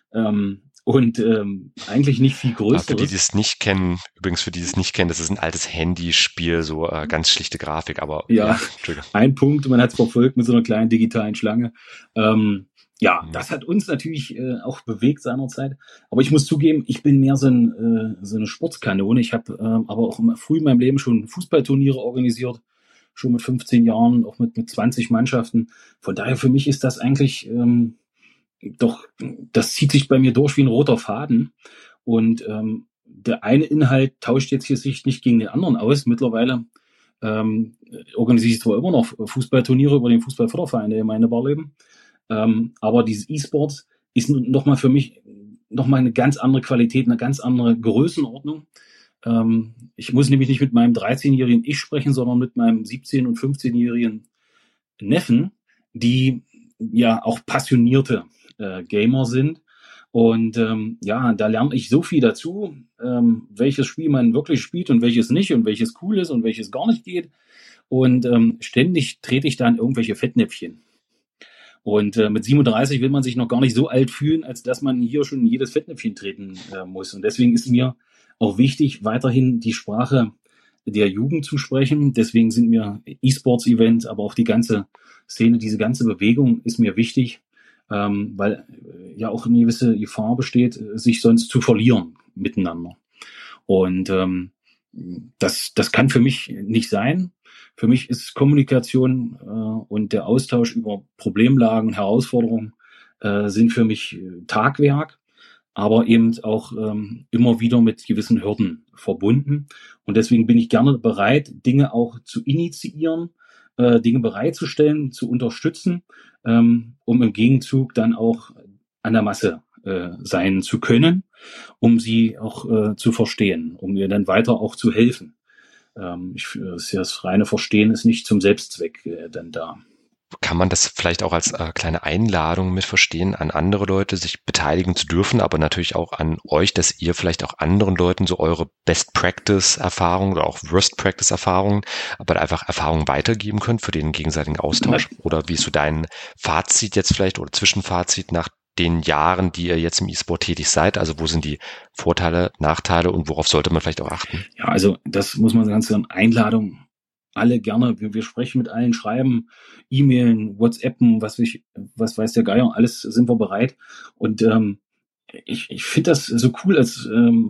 und eigentlich nicht viel Größeres. Für die es nicht kennen, übrigens für die es nicht kennen, das ist ein altes Handyspiel, so ganz schlichte Grafik, aber ja ein Punkt, man hat es verfolgt mit so einer kleinen digitalen Schlange. Das hat uns natürlich auch bewegt seinerzeit. Aber ich muss zugeben, ich bin mehr so eine Sportskanone. Ich habe aber auch früh in meinem Leben schon Fußballturniere organisiert, schon mit 15 Jahren, auch mit 20 Mannschaften. Von daher für mich ist das eigentlich das zieht sich bei mir durch wie ein roter Faden. Und der eine Inhalt tauscht jetzt hier sich nicht gegen den anderen aus. Mittlerweile organisiere ich zwar immer noch Fußballturniere über den Fußballförderverein der Gemeinde Barleben. Aber dieses E-Sports ist nochmal für mich nochmal eine ganz andere Qualität, eine ganz andere Größenordnung. Ich muss nämlich nicht mit meinem 13-jährigen Ich sprechen, sondern mit meinem 17- und 15-jährigen Neffen, die ja auch passionierte Gamer sind. Und da lerne ich so viel dazu, welches Spiel man wirklich spielt und welches nicht und welches cool ist und welches gar nicht geht. Und ständig trete ich da in irgendwelche Fettnäpfchen. Und mit 37 will man sich noch gar nicht so alt fühlen, als dass man hier schon jedes Fettnäpfchen treten muss. Und deswegen ist mir auch wichtig, weiterhin die Sprache der Jugend zu sprechen. Deswegen sind mir E-Sports-Events, aber auch die ganze Szene, diese ganze Bewegung ist mir wichtig, weil ja auch eine gewisse Gefahr besteht, sich sonst zu verlieren miteinander. Und das kann für mich nicht sein. Für mich ist Kommunikation und der Austausch über Problemlagen und Herausforderungen sind für mich Tagwerk, aber eben auch immer wieder mit gewissen Hürden verbunden. Und deswegen bin ich gerne bereit, Dinge auch zu initiieren, Dinge bereitzustellen, zu unterstützen, um im Gegenzug dann auch an der Masse sein zu können, um sie auch zu verstehen, um mir dann weiter auch zu helfen. Das reine Verstehen ist nicht zum Selbstzweck dann da. Kann man das vielleicht auch als kleine Einladung mit verstehen, an andere Leute sich beteiligen zu dürfen, aber natürlich auch an euch, dass ihr vielleicht auch anderen Leuten so eure Best-Practice-Erfahrungen oder auch Worst-Practice-Erfahrungen, aber einfach Erfahrungen weitergeben könnt für den gegenseitigen Austausch? Oder wie ist so dein Fazit jetzt vielleicht oder Zwischenfazit nach den Jahren, die ihr jetzt im E-Sport tätig seid? Also wo sind die Vorteile, Nachteile und worauf sollte man vielleicht auch achten? Ja, also das muss man ganz sagen, Einladung. Alle gerne, wir sprechen mit allen, schreiben, E-Mailen, WhatsAppen, was weiß der Geier, alles sind wir bereit. Und ich finde das so cool als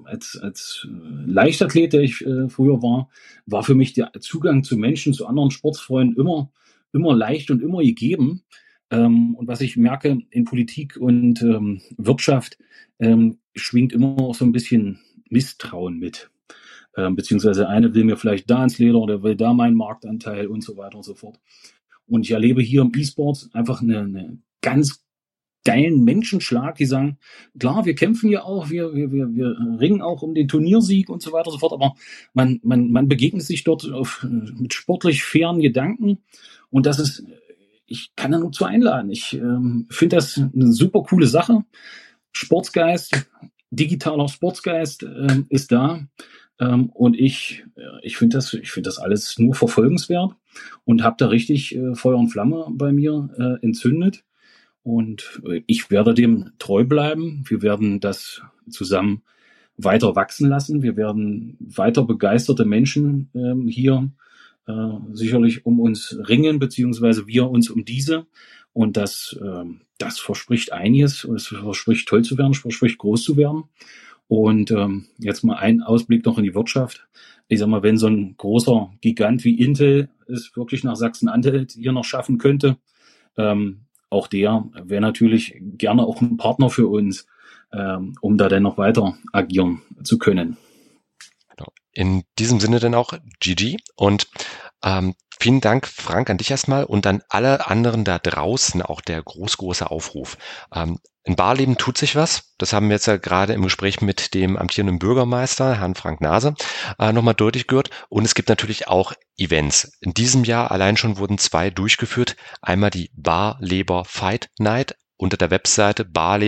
Leichtathlet, der ich früher war für mich der Zugang zu Menschen, zu anderen Sportsfreunden immer leicht und immer gegeben. Und was ich merke in Politik und Wirtschaft, schwingt immer so ein bisschen Misstrauen mit. Beziehungsweise eine will mir vielleicht da ins Leder oder will da meinen Marktanteil und so weiter und so fort. Und ich erlebe hier im E-Sport einfach eine ganz geilen Menschenschlag, die sagen, klar, wir kämpfen ja auch, wir ringen auch um den Turniersieg und so weiter und so fort, aber man begegnet sich dort mit sportlich fairen Gedanken und das ist, ich kann da nur zu einladen. Ich finde das eine super coole Sache. Sportsgeist, digitaler Sportsgeist ist da. Und ich finde das alles nur verfolgenswert und habe da richtig Feuer und Flamme bei mir entzündet. Und ich werde dem treu bleiben. Wir werden das zusammen weiter wachsen lassen. Wir werden weiter begeisterte Menschen hier sicherlich um uns ringen, beziehungsweise wir uns um diese. Und das verspricht einiges. Es verspricht toll zu werden, es verspricht groß zu werden. Und jetzt mal ein Ausblick noch in die Wirtschaft. Ich sag mal, wenn so ein großer Gigant wie Intel es wirklich nach Sachsen-Anhalt hier noch schaffen könnte, auch der wäre natürlich gerne auch ein Partner für uns, um da dann noch weiter agieren zu können. In diesem Sinne dann auch GG und vielen Dank, Frank, an dich erstmal und an alle anderen da draußen auch der große Aufruf. In Barleben tut sich was. Das haben wir jetzt ja gerade im Gespräch mit dem amtierenden Bürgermeister, Herrn Frank Nase, nochmal deutlich gehört. Und es gibt natürlich auch Events. In diesem Jahr allein schon wurden 2 durchgeführt. Einmal die Barleber Fight Night unter der Webseite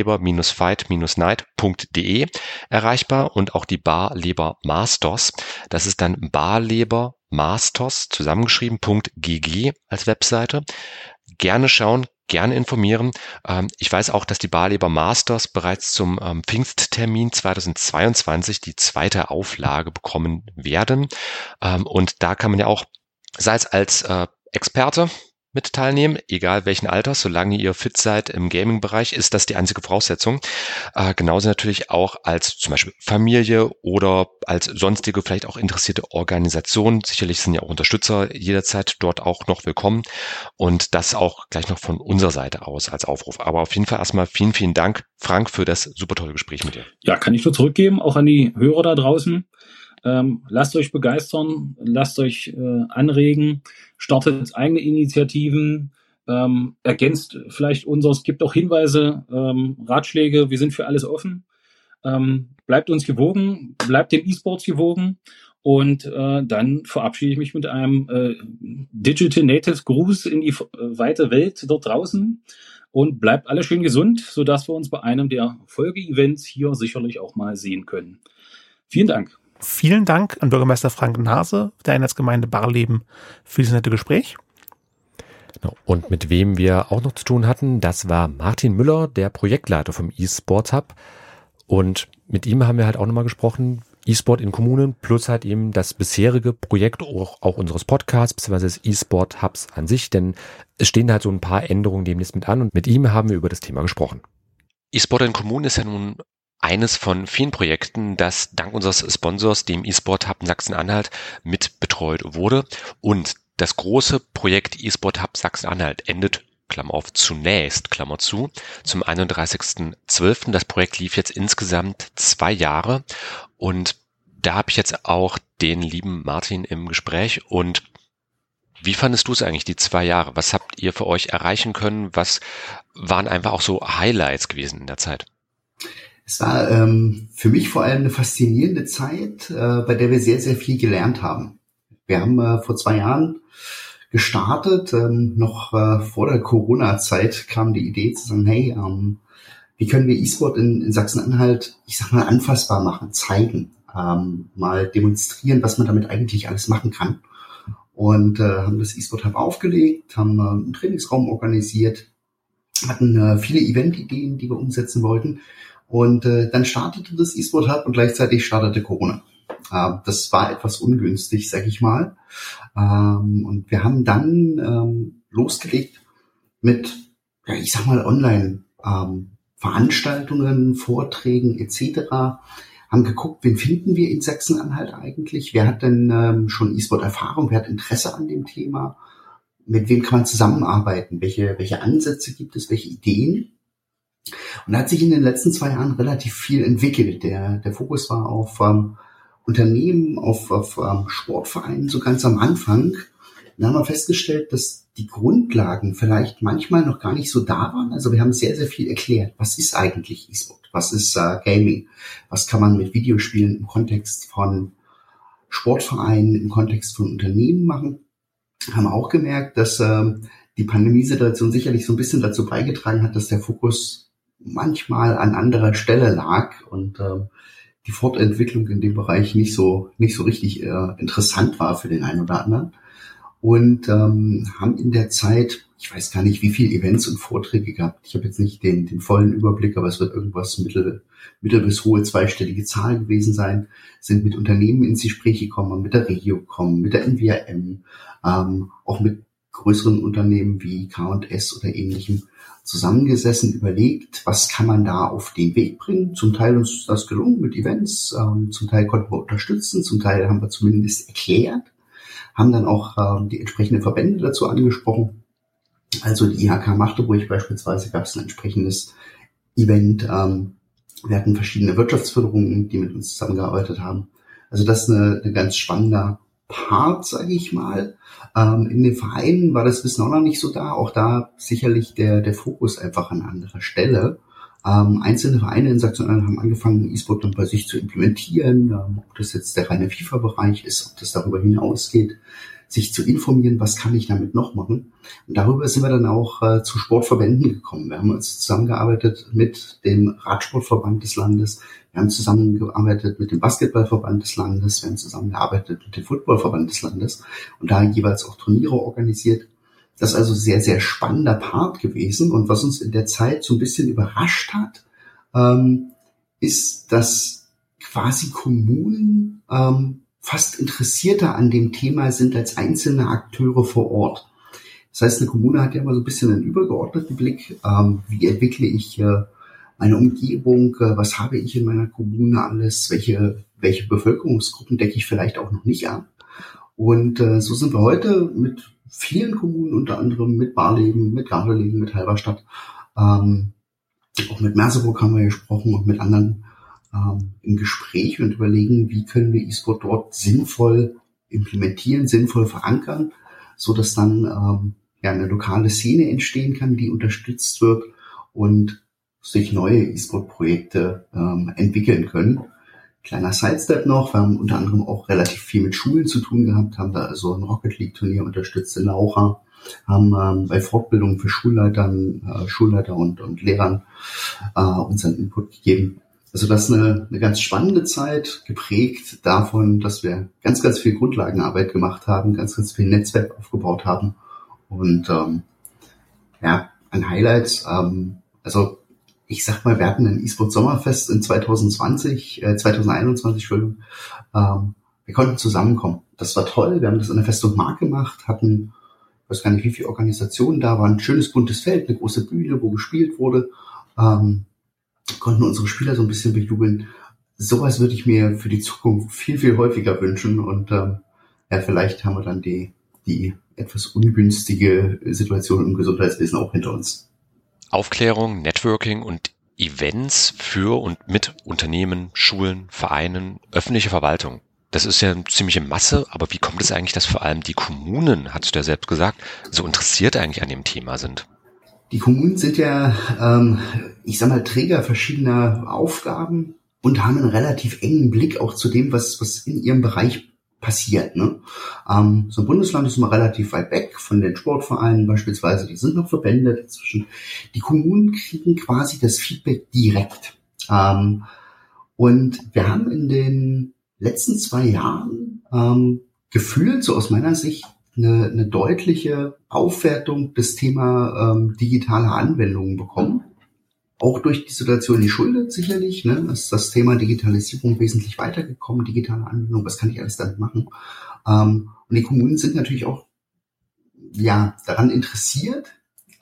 barleber-fight-night.de erreichbar und auch die Barleber Masters. Das ist dann Barleber Masters zusammengeschrieben.gg als Webseite. Gerne schauen, gerne informieren. Ich weiß auch, dass die Barleber Masters bereits zum Pfingsttermin 2022 die 2. Auflage bekommen werden. Und da kann man ja auch, sei es als Experte mit teilnehmen, egal welchen Alters, solange ihr fit seid im Gaming-Bereich, ist das die einzige Voraussetzung. Genauso natürlich auch als zum Beispiel Familie oder als sonstige, vielleicht auch interessierte Organisation. Sicherlich sind ja auch Unterstützer jederzeit dort auch noch willkommen und das auch gleich noch von unserer Seite aus als Aufruf. Aber auf jeden Fall erstmal vielen Dank, Frank, für das super tolle Gespräch mit dir. Ja, kann ich nur zurückgeben, auch an die Hörer da draußen. Lasst euch begeistern, lasst euch anregen, startet eigene Initiativen, ergänzt vielleicht unseres, es gibt auch Hinweise, Ratschläge, wir sind für alles offen. Bleibt uns gewogen, bleibt dem E-Sports gewogen und dann verabschiede ich mich mit einem Digital Native Gruß in die weite Welt dort draußen und bleibt alle schön gesund, sodass wir uns bei einem der Folge-Events hier sicherlich auch mal sehen können. Vielen Dank. Vielen Dank an Bürgermeister Frank Nase der Einheitsgemeinde Barleben für dieses nette Gespräch. Und mit wem wir auch noch zu tun hatten, das war Martin Müller, der Projektleiter vom eSports Hub. Und mit ihm haben wir halt auch nochmal gesprochen, E-Sport in Kommunen plus halt eben das bisherige Projekt auch unseres Podcasts bzw. des eSport Hubs an sich, denn es stehen halt so ein paar Änderungen demnächst mit an und mit ihm haben wir über das Thema gesprochen. E-Sport in Kommunen ist ja nun eines von vielen Projekten, das dank unseres Sponsors, dem eSport Hub Sachsen-Anhalt, mit betreut wurde. Und das große Projekt eSport Hub Sachsen-Anhalt endet, Klammer auf, zunächst, Klammer zu, zum 31.12. Das Projekt lief jetzt insgesamt 2 Jahre und da habe ich jetzt auch den lieben Martin im Gespräch. Und wie fandest du es eigentlich, die 2 Jahre? Was habt ihr für euch erreichen können? Was waren einfach auch so Highlights gewesen in der Zeit? Es war für mich vor allem eine faszinierende Zeit, bei der wir sehr, sehr viel gelernt haben. Wir haben vor 2 Jahren gestartet, noch vor der Corona-Zeit kam die Idee zu sagen, hey, wie können wir E-Sport in Sachsen-Anhalt, ich sag mal, anfassbar machen, zeigen, mal demonstrieren, was man damit eigentlich alles machen kann. Und haben das eSport Hub aufgelegt, haben einen Trainingsraum organisiert, hatten viele Event-Ideen, die wir umsetzen wollten. Und dann startete das eSport Hub und gleichzeitig startete Corona. Das war etwas ungünstig, sag ich mal. Und wir haben dann losgelegt mit, ja, ich sag mal, Online-Veranstaltungen, Vorträgen etc., haben geguckt, wen finden wir in Sachsen-Anhalt eigentlich? Wer hat denn schon E-Sport-Erfahrung? Wer hat Interesse an dem Thema? Mit wem kann man zusammenarbeiten? Welche Ansätze gibt es? Welche Ideen? Und da hat sich in den letzten 2 Jahren relativ viel entwickelt. Der Fokus war auf Unternehmen, auf Sportvereinen, so ganz am Anfang. Dann haben wir festgestellt, dass die Grundlagen vielleicht manchmal noch gar nicht so da waren. Also wir haben sehr, sehr viel erklärt. Was ist eigentlich E-Sport? Was ist Gaming? Was kann man mit Videospielen im Kontext von Sportvereinen, im Kontext von Unternehmen machen? Haben auch gemerkt, dass die Pandemiesituation sicherlich so ein bisschen dazu beigetragen hat, dass der Fokus manchmal an anderer Stelle lag und die Fortentwicklung in dem Bereich nicht so richtig interessant war für den einen oder anderen. Und haben in der Zeit, ich weiß gar nicht, wie viele Events und Vorträge gehabt. Ich habe jetzt nicht den vollen Überblick, aber es wird irgendwas mittel bis hohe zweistellige Zahl gewesen sein. Sind mit Unternehmen ins Gespräch gekommen, mit der Regio gekommen, mit der NWRM, auch mit größeren Unternehmen wie K&S oder ähnlichem zusammengesessen, überlegt, was kann man da auf den Weg bringen. Zum Teil uns ist das gelungen mit Events, zum Teil konnten wir unterstützen, zum Teil haben wir zumindest erklärt, haben dann auch die entsprechenden Verbände dazu angesprochen. Also die IHK Magdeburg beispielsweise gab es ein entsprechendes Event. Wir hatten verschiedene Wirtschaftsförderungen, die mit uns zusammengearbeitet haben. Also das ist eine ganz spannender Part, sage ich mal. In den Vereinen war das Wissen auch noch nicht so da. Auch da sicherlich der Fokus einfach an anderer Stelle. Einzelne Vereine in Sachsen-Anhalt haben angefangen, E-Sport dann bei sich zu implementieren. Ob das jetzt der reine FIFA-Bereich ist, ob das darüber hinausgeht, sich zu informieren, was kann ich damit noch machen. Und darüber sind wir dann auch zu Sportverbänden gekommen. Wir haben uns zusammengearbeitet mit dem Radsportverband des Landes, wir haben zusammengearbeitet mit dem Basketballverband des Landes, wir haben zusammengearbeitet mit dem Footballverband des Landes und da jeweils auch Turniere organisiert. Das ist also sehr, sehr spannender Part gewesen. Und was uns in der Zeit so ein bisschen überrascht hat, ist, dass quasi Kommunen fast interessierter an dem Thema sind als einzelne Akteure vor Ort. Das heißt, eine Kommune hat ja immer so ein bisschen einen übergeordneten Blick. Wie entwickle ich eine Umgebung? Was habe ich in meiner Kommune alles? Welche Bevölkerungsgruppen decke ich vielleicht auch noch nicht ab? Und so sind wir heute mit vielen Kommunen, unter anderem mit Barleben, mit Gardelegen, mit Halberstadt, auch mit Merseburg haben wir gesprochen und mit anderen im Gespräch und überlegen, wie können wir E-Sport dort sinnvoll implementieren, sinnvoll verankern, so dass dann eine lokale Szene entstehen kann, die unterstützt wird und sich neue E-Sport-Projekte entwickeln können. Kleiner Sidestep noch, wir haben unter anderem auch relativ viel mit Schulen zu tun gehabt, haben da also ein Rocket League Turnier unterstützt in Laucha, haben bei Fortbildungen für Schulleiter und Lehrern unseren Input gegeben. Also das ist eine ganz spannende Zeit, geprägt davon, dass wir ganz, ganz viel Grundlagenarbeit gemacht haben, ganz, ganz viel Netzwerk aufgebaut haben und an Highlights, also ich sag mal, wir hatten ein E-Sport Sommerfest in 2021, Entschuldigung. Wir konnten zusammenkommen. Das war toll. Wir haben das an der Fest und Mark gemacht, hatten, ich weiß gar nicht, wie viele Organisationen da waren. Ein schönes buntes Feld, eine große Bühne, wo gespielt wurde. konnten unsere Spieler so ein bisschen bejubeln. Sowas würde ich mir für die Zukunft viel, viel häufiger wünschen. Und vielleicht haben wir dann die etwas ungünstige Situation im Gesundheitswesen auch hinter uns. Aufklärung, Networking und Events für und mit Unternehmen, Schulen, Vereinen, öffentliche Verwaltung. Das ist ja eine ziemliche Masse, aber wie kommt es eigentlich, dass vor allem die Kommunen, hast du ja selbst gesagt, so interessiert eigentlich an dem Thema sind? Die Kommunen sind ja, Träger verschiedener Aufgaben und haben einen relativ engen Blick auch zu dem, was in ihrem Bereich passiert. Ne? So ein Bundesland ist immer relativ weit weg von den Sportvereinen beispielsweise, die sind noch Verbände dazwischen. Die Kommunen kriegen quasi das Feedback direkt. Und wir haben in den letzten 2 Jahren gefühlt, so aus meiner Sicht, eine deutliche Aufwertung des Thema digitaler Anwendungen bekommen. Auch durch die Situation geschuldet sicherlich, ne, ist das Thema Digitalisierung wesentlich weitergekommen, digitale Anwendung, was kann ich alles damit machen? Und die Kommunen sind natürlich auch daran interessiert,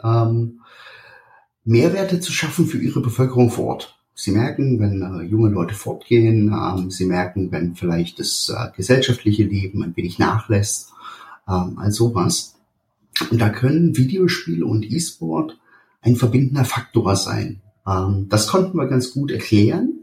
Mehrwerte zu schaffen für ihre Bevölkerung vor Ort. Sie merken, wenn junge Leute fortgehen, sie merken, wenn vielleicht das gesellschaftliche Leben ein wenig nachlässt, all sowas. Und da können Videospiele und E-Sport ein verbindender Faktor sein. Das konnten wir ganz gut erklären.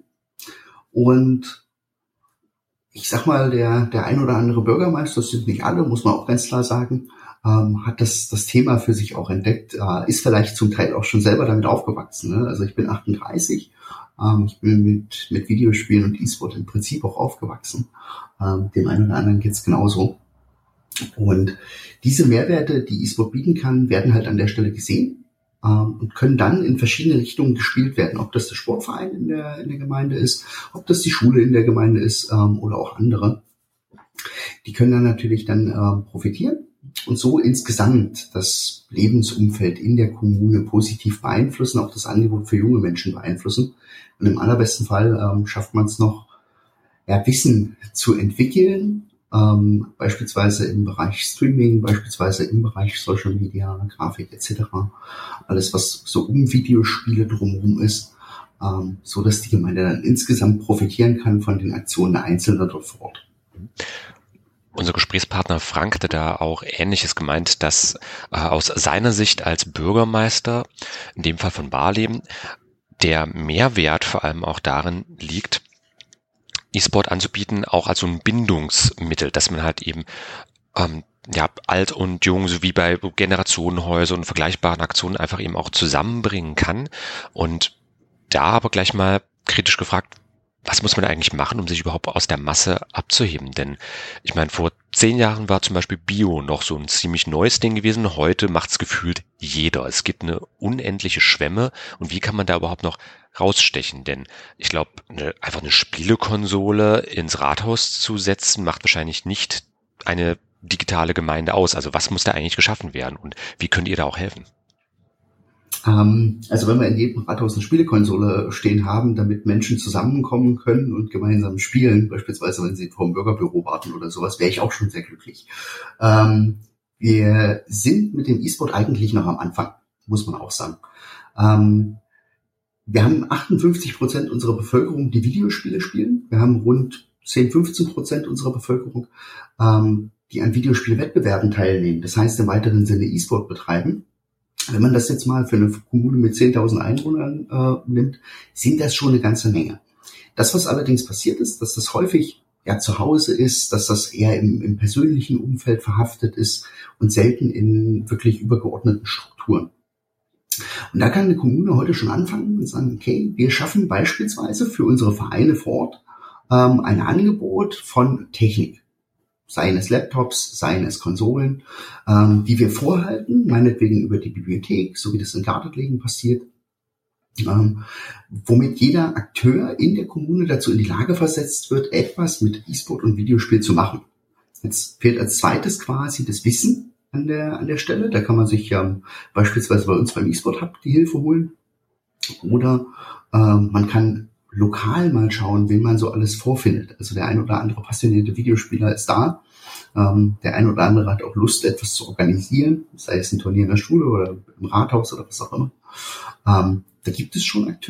Und ich sag mal, der ein oder andere Bürgermeister, das sind nicht alle, muss man auch ganz klar sagen, hat das Thema für sich auch entdeckt, ist vielleicht zum Teil auch schon selber damit aufgewachsen. Ne? Also ich bin 38, ich bin mit Videospielen und E-Sport im Prinzip auch aufgewachsen. Dem einen oder anderen geht's genauso. Und diese Mehrwerte, die E-Sport bieten kann, werden halt an der Stelle gesehen und können dann in verschiedene Richtungen gespielt werden. Ob das der Sportverein in der Gemeinde ist, ob das die Schule in der Gemeinde ist oder auch andere. Die können dann natürlich dann profitieren und so insgesamt das Lebensumfeld in der Kommune positiv beeinflussen, auch das Angebot für junge Menschen beeinflussen. Und im allerbesten Fall schafft man es noch, Wissen zu entwickeln, beispielsweise im Bereich Streaming, beispielsweise im Bereich Social Media, Grafik etc. Alles, was so um Videospiele drumherum ist, so dass die Gemeinde dann insgesamt profitieren kann von den Aktionen der Einzelnen dort vor Ort. Unser Gesprächspartner Frank hatte da auch Ähnliches gemeint, dass aus seiner Sicht als Bürgermeister, in dem Fall von Barleben, der Mehrwert vor allem auch darin liegt, E-Sport anzubieten, auch als so ein Bindungsmittel, dass man halt eben alt und jung sowie bei Generationenhäusern und vergleichbaren Aktionen einfach eben auch zusammenbringen kann. Und da aber gleich mal kritisch gefragt, was muss man eigentlich machen, um sich überhaupt aus der Masse abzuheben? Denn ich meine, vor 10 Jahren war zum Beispiel Bio noch so ein ziemlich neues Ding gewesen. Heute macht's gefühlt jeder. Es gibt eine unendliche Schwemme. Und wie kann man da überhaupt noch rausstechen? Denn ich glaube, einfach eine Spielekonsole ins Rathaus zu setzen, macht wahrscheinlich nicht eine digitale Gemeinde aus. Also was muss da eigentlich geschaffen werden? Und wie könnt ihr da auch helfen? Also wenn wir in jedem Rathaus eine Spielekonsole stehen haben, damit Menschen zusammenkommen können und gemeinsam spielen, beispielsweise wenn sie vor dem Bürgerbüro warten oder sowas, wäre ich auch schon sehr glücklich. Wir sind mit dem E-Sport eigentlich noch am Anfang, muss man auch sagen. Wir haben 58% unserer Bevölkerung, die Videospiele spielen. Wir haben rund 10-15% unserer Bevölkerung, die an Videospielwettbewerben teilnehmen. Das heißt im weiteren Sinne E-Sport betreiben. Wenn man das jetzt mal für eine Kommune mit 10.000 Einwohnern nimmt, sind das schon eine ganze Menge. Das, was allerdings passiert ist, dass das häufig zu Hause ist, dass das eher im persönlichen Umfeld verhaftet ist und selten in wirklich übergeordneten Strukturen. Und da kann eine Kommune heute schon anfangen und sagen, okay, wir schaffen beispielsweise für unsere Vereine vor Ort ein Angebot von Technik. Seien es Laptops, seien es Konsolen, die wir vorhalten, meinetwegen über die Bibliothek, so wie das in Gartenlegen passiert, womit jeder Akteur in der Kommune dazu in die Lage versetzt wird, etwas mit E-Sport und Videospiel zu machen. Jetzt fehlt als zweites quasi das Wissen an der Stelle. Da kann man sich beispielsweise bei uns beim E-Sport Hub die Hilfe holen. Oder man kann lokal mal schauen, wen man so alles vorfindet. Also der ein oder andere passionierte Videospieler ist da. Der ein oder andere hat auch Lust, etwas zu organisieren, sei es ein Turnier in der Schule oder im Rathaus oder was auch immer. Da gibt es schon Akteure.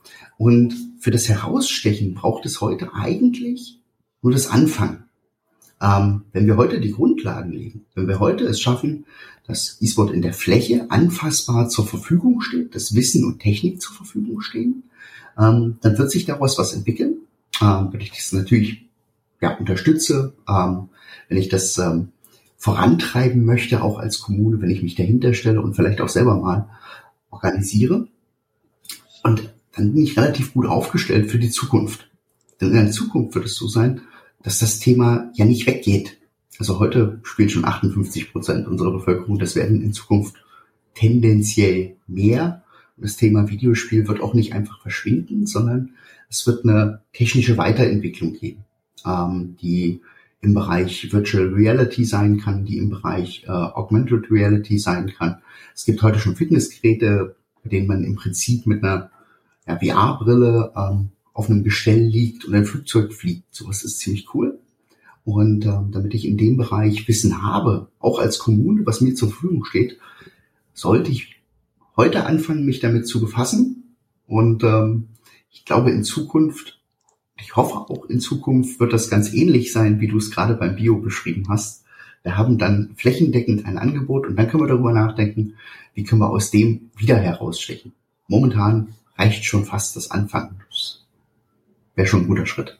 Und für das Herausstechen braucht es heute eigentlich nur das Anfangen. Wenn wir heute die Grundlagen legen, wenn wir heute es schaffen, dass E-Sport in der Fläche anfassbar zur Verfügung steht, dass Wissen und Technik zur Verfügung stehen, dann wird sich daraus was entwickeln. Wenn ich das natürlich unterstütze, wenn ich das vorantreiben möchte, auch als Kommune, wenn ich mich dahinter stelle und vielleicht auch selber mal organisiere. Und dann bin ich relativ gut aufgestellt für die Zukunft. Denn in der Zukunft wird es so sein, dass das Thema ja nicht weggeht. Also heute spielen schon 58% unserer Bevölkerung. Das werden in Zukunft tendenziell mehr. Und das Thema Videospiel wird auch nicht einfach verschwinden, sondern es wird eine technische Weiterentwicklung geben, die im Bereich Virtual Reality sein kann, die im Bereich Augmented Reality sein kann. Es gibt heute schon Fitnessgeräte, bei denen man im Prinzip mit einer VR-Brille auf einem Gestell liegt und ein Flugzeug fliegt. Sowas ist ziemlich cool. Und damit ich in dem Bereich Wissen habe, auch als Kommune, was mir zur Verfügung steht, sollte ich heute anfangen, mich damit zu befassen. Und ich glaube in Zukunft, ich hoffe auch in Zukunft, wird das ganz ähnlich sein, wie du es gerade beim Bio beschrieben hast. Wir haben dann flächendeckend ein Angebot und dann können wir darüber nachdenken, wie können wir aus dem wieder herausstechen. Momentan reicht schon fast das Anfangen. Das wäre schon ein guter Schritt.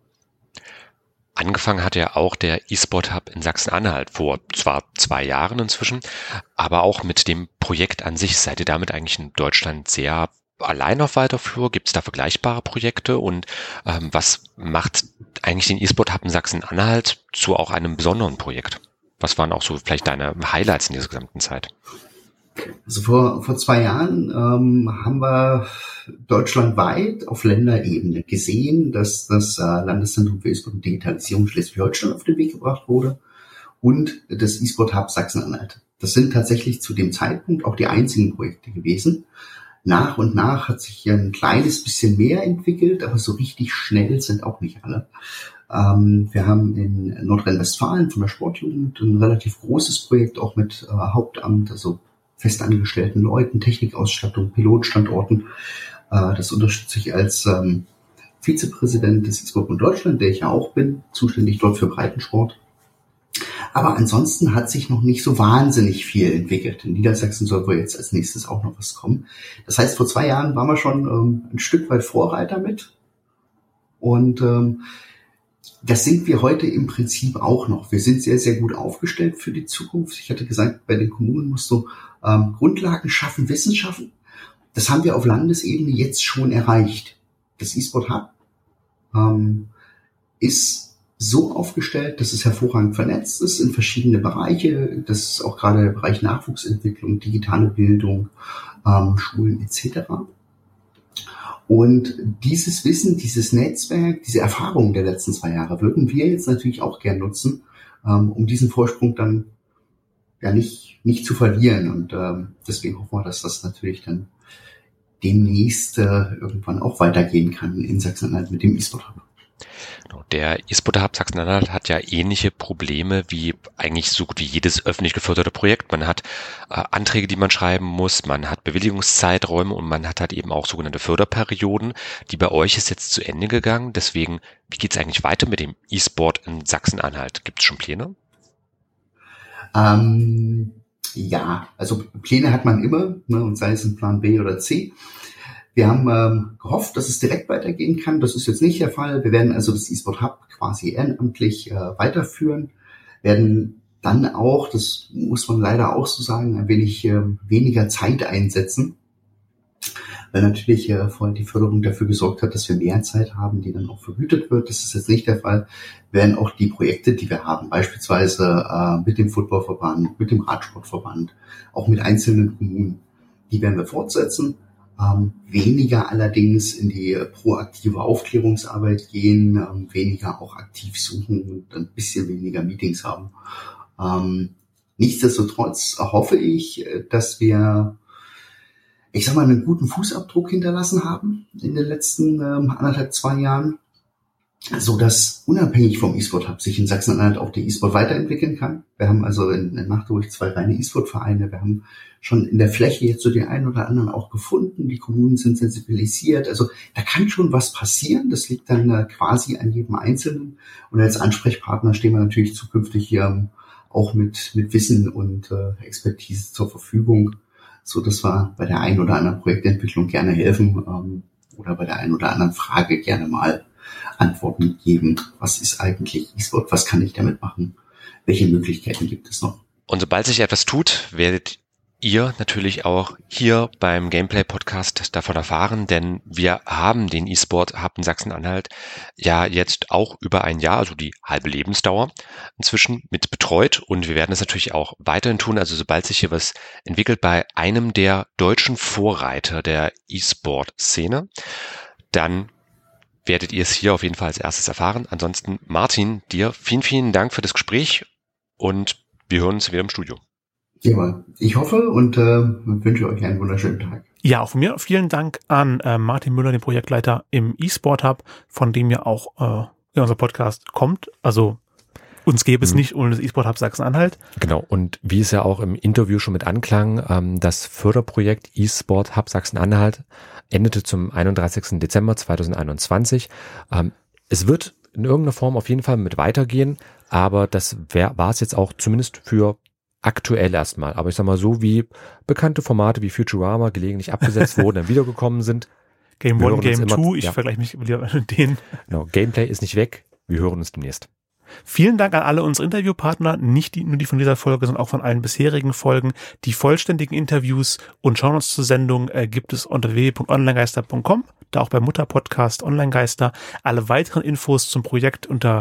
Angefangen hat ja auch der E-Sport Hub in Sachsen-Anhalt vor zwar 2 Jahren inzwischen, aber auch mit dem Projekt an sich. Seid ihr damit eigentlich in Deutschland sehr allein auf weiter Flur? Gibt es da vergleichbare Projekte? Und was macht eigentlich den E-Sport Hub in Sachsen-Anhalt zu auch einem besonderen Projekt? Was waren auch so vielleicht deine Highlights in dieser gesamten Zeit? Also vor 2 Jahren haben wir deutschlandweit auf Länderebene gesehen, dass das Landeszentrum für E-Sport und Digitalisierung Schleswig-Holstein auf den Weg gebracht wurde und das E-Sport Hub Sachsen-Anhalt. Das sind tatsächlich zu dem Zeitpunkt auch die einzigen Projekte gewesen. Nach und nach hat sich hier ein kleines bisschen mehr entwickelt, aber so richtig schnell sind auch nicht alle. Wir haben in Nordrhein-Westfalen von der Sportjugend ein relativ großes Projekt, auch mit Hauptamt, also festangestellten Leuten, Technikausstattung, Pilotstandorten. Das unterstütze ich als Vizepräsident des E-Sport in Deutschland, der ich ja auch bin, zuständig dort für Breitensport. Aber ansonsten hat sich noch nicht so wahnsinnig viel entwickelt. In Niedersachsen soll wohl jetzt als nächstes auch noch was kommen. Das heißt, vor 2 Jahren waren wir schon ein Stück weit Vorreiter mit. Und das sind wir heute im Prinzip auch noch. Wir sind sehr, sehr gut aufgestellt für die Zukunft. Ich hatte gesagt, bei den Kommunen musst du Grundlagen schaffen, Wissen schaffen. Das haben wir auf Landesebene jetzt schon erreicht. Das E-Sport Hub ist so aufgestellt, dass es hervorragend vernetzt ist in verschiedene Bereiche. Das ist auch gerade der Bereich Nachwuchsentwicklung, digitale Bildung, Schulen etc. Und dieses Wissen, dieses Netzwerk, diese Erfahrungen der letzten 2 Jahre würden wir jetzt natürlich auch gern nutzen, um diesen Vorsprung dann ja nicht zu verlieren. Und deswegen hoffen wir, dass das natürlich dann demnächst irgendwann auch weitergehen kann in Sachsen-Anhalt mit dem E-Sport Hub. Der E-Sport Hub Sachsen-Anhalt hat ja ähnliche Probleme wie eigentlich so gut wie jedes öffentlich geförderte Projekt. Man hat Anträge, die man schreiben muss, man hat Bewilligungszeiträume und man hat halt eben auch sogenannte Förderperioden. Die bei euch ist jetzt zu Ende gegangen. Deswegen, wie geht es eigentlich weiter mit dem E-Sport in Sachsen-Anhalt? Gibt es schon Pläne? Ja, also Pläne hat man immer, ne, und sei es ein Plan B oder C. Wir haben gehofft, dass es direkt weitergehen kann. Das ist jetzt nicht der Fall. Wir werden also das E-Sport Hub quasi ehrenamtlich weiterführen, werden dann auch, das muss man leider auch so sagen, ein wenig weniger Zeit einsetzen, weil natürlich vorhin die Förderung dafür gesorgt hat, dass wir mehr Zeit haben, die dann auch vergütet wird. Das ist jetzt nicht der Fall. Wir werden auch die Projekte, die wir haben, beispielsweise mit dem Footballverband, mit dem Radsportverband, auch mit einzelnen Kommunen, die werden wir fortsetzen. Weniger allerdings in die proaktive Aufklärungsarbeit gehen, weniger auch aktiv suchen und ein bisschen weniger Meetings haben. Nichtsdestotrotz hoffe ich, dass wir, ich sag mal, einen guten Fußabdruck hinterlassen haben in den letzten 1,5, 2 Jahren. so dass unabhängig vom E-Sport Hub sich in Sachsen-Anhalt auch der E-Sport weiterentwickeln kann. Wir haben also in Magdeburg 2 reine E-Sport-Vereine. Wir haben schon in der Fläche jetzt so den einen oder anderen auch gefunden. Die Kommunen sind sensibilisiert. Also da kann schon was passieren. Das liegt dann quasi an jedem Einzelnen. Und als Ansprechpartner stehen wir natürlich zukünftig hier auch mit Wissen und Expertise zur Verfügung, so dass wir bei der einen oder anderen Projektentwicklung gerne helfen oder bei der einen oder anderen Frage gerne mal Antworten geben. Was ist eigentlich E-Sport? Was kann ich damit machen? Welche Möglichkeiten gibt es noch? Und sobald sich etwas tut, werdet ihr natürlich auch hier beim Gameplay-Podcast davon erfahren, denn wir haben den E-Sport Hub in Sachsen-Anhalt ja jetzt auch über ein Jahr, also die halbe Lebensdauer inzwischen mit betreut und wir werden es natürlich auch weiterhin tun, also sobald sich hier was entwickelt bei einem der deutschen Vorreiter der E-Sport-Szene, dann werdet ihr es hier auf jeden Fall als erstes erfahren. Ansonsten, Martin, dir vielen, vielen Dank für das Gespräch und wir hören uns wieder im Studio. Ja, ich hoffe und wünsche euch einen wunderschönen Tag. Ja, auch von mir vielen Dank an Martin Müller, den Projektleiter im E-Sport Hub, von dem ja auch unser Podcast kommt. Also uns gäbe es nicht ohne das E-Sport Hub Sachsen-Anhalt. Genau, und wie es ja auch im Interview schon mit anklang, das Förderprojekt E-Sport Hub Sachsen-Anhalt endete zum 31. Dezember 2021. Es wird in irgendeiner Form auf jeden Fall mit weitergehen, aber das war es jetzt auch zumindest für aktuell erstmal. Aber ich sag mal so, wie bekannte Formate wie Futurama gelegentlich abgesetzt wurden, dann wiedergekommen sind. Game 1, Game 2, ich vergleiche mich mit denen. Genau, Gameplay ist nicht weg, wir hören uns demnächst. Vielen Dank an alle unsere Interviewpartner, nicht nur die von dieser Folge, sondern auch von allen bisherigen Folgen. Die vollständigen Interviews und Shownotes zur Sendung gibt es unter www.onlinegeister.com, da auch beim Mutterpodcast Onlinegeister. Alle weiteren Infos zum Projekt unter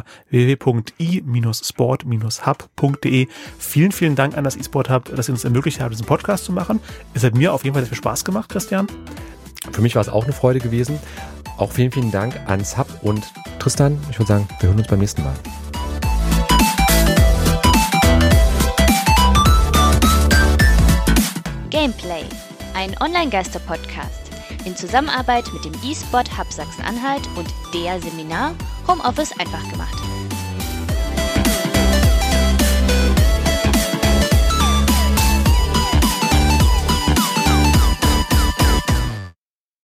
www.i-sport-hub.de. Vielen, vielen Dank an das E-Sport Hub, dass ihr uns ermöglicht habt, diesen Podcast zu machen. Es hat mir auf jeden Fall sehr viel Spaß gemacht, Christian. Für mich war es auch eine Freude gewesen. Auch vielen, vielen Dank ans Hub und Tristan. Ich würde sagen, wir hören uns beim nächsten Mal. Gameplay, ein Online-Geister-Podcast in Zusammenarbeit mit dem E-Sport Hub Sachsen-Anhalt und der Seminar Homeoffice einfach gemacht.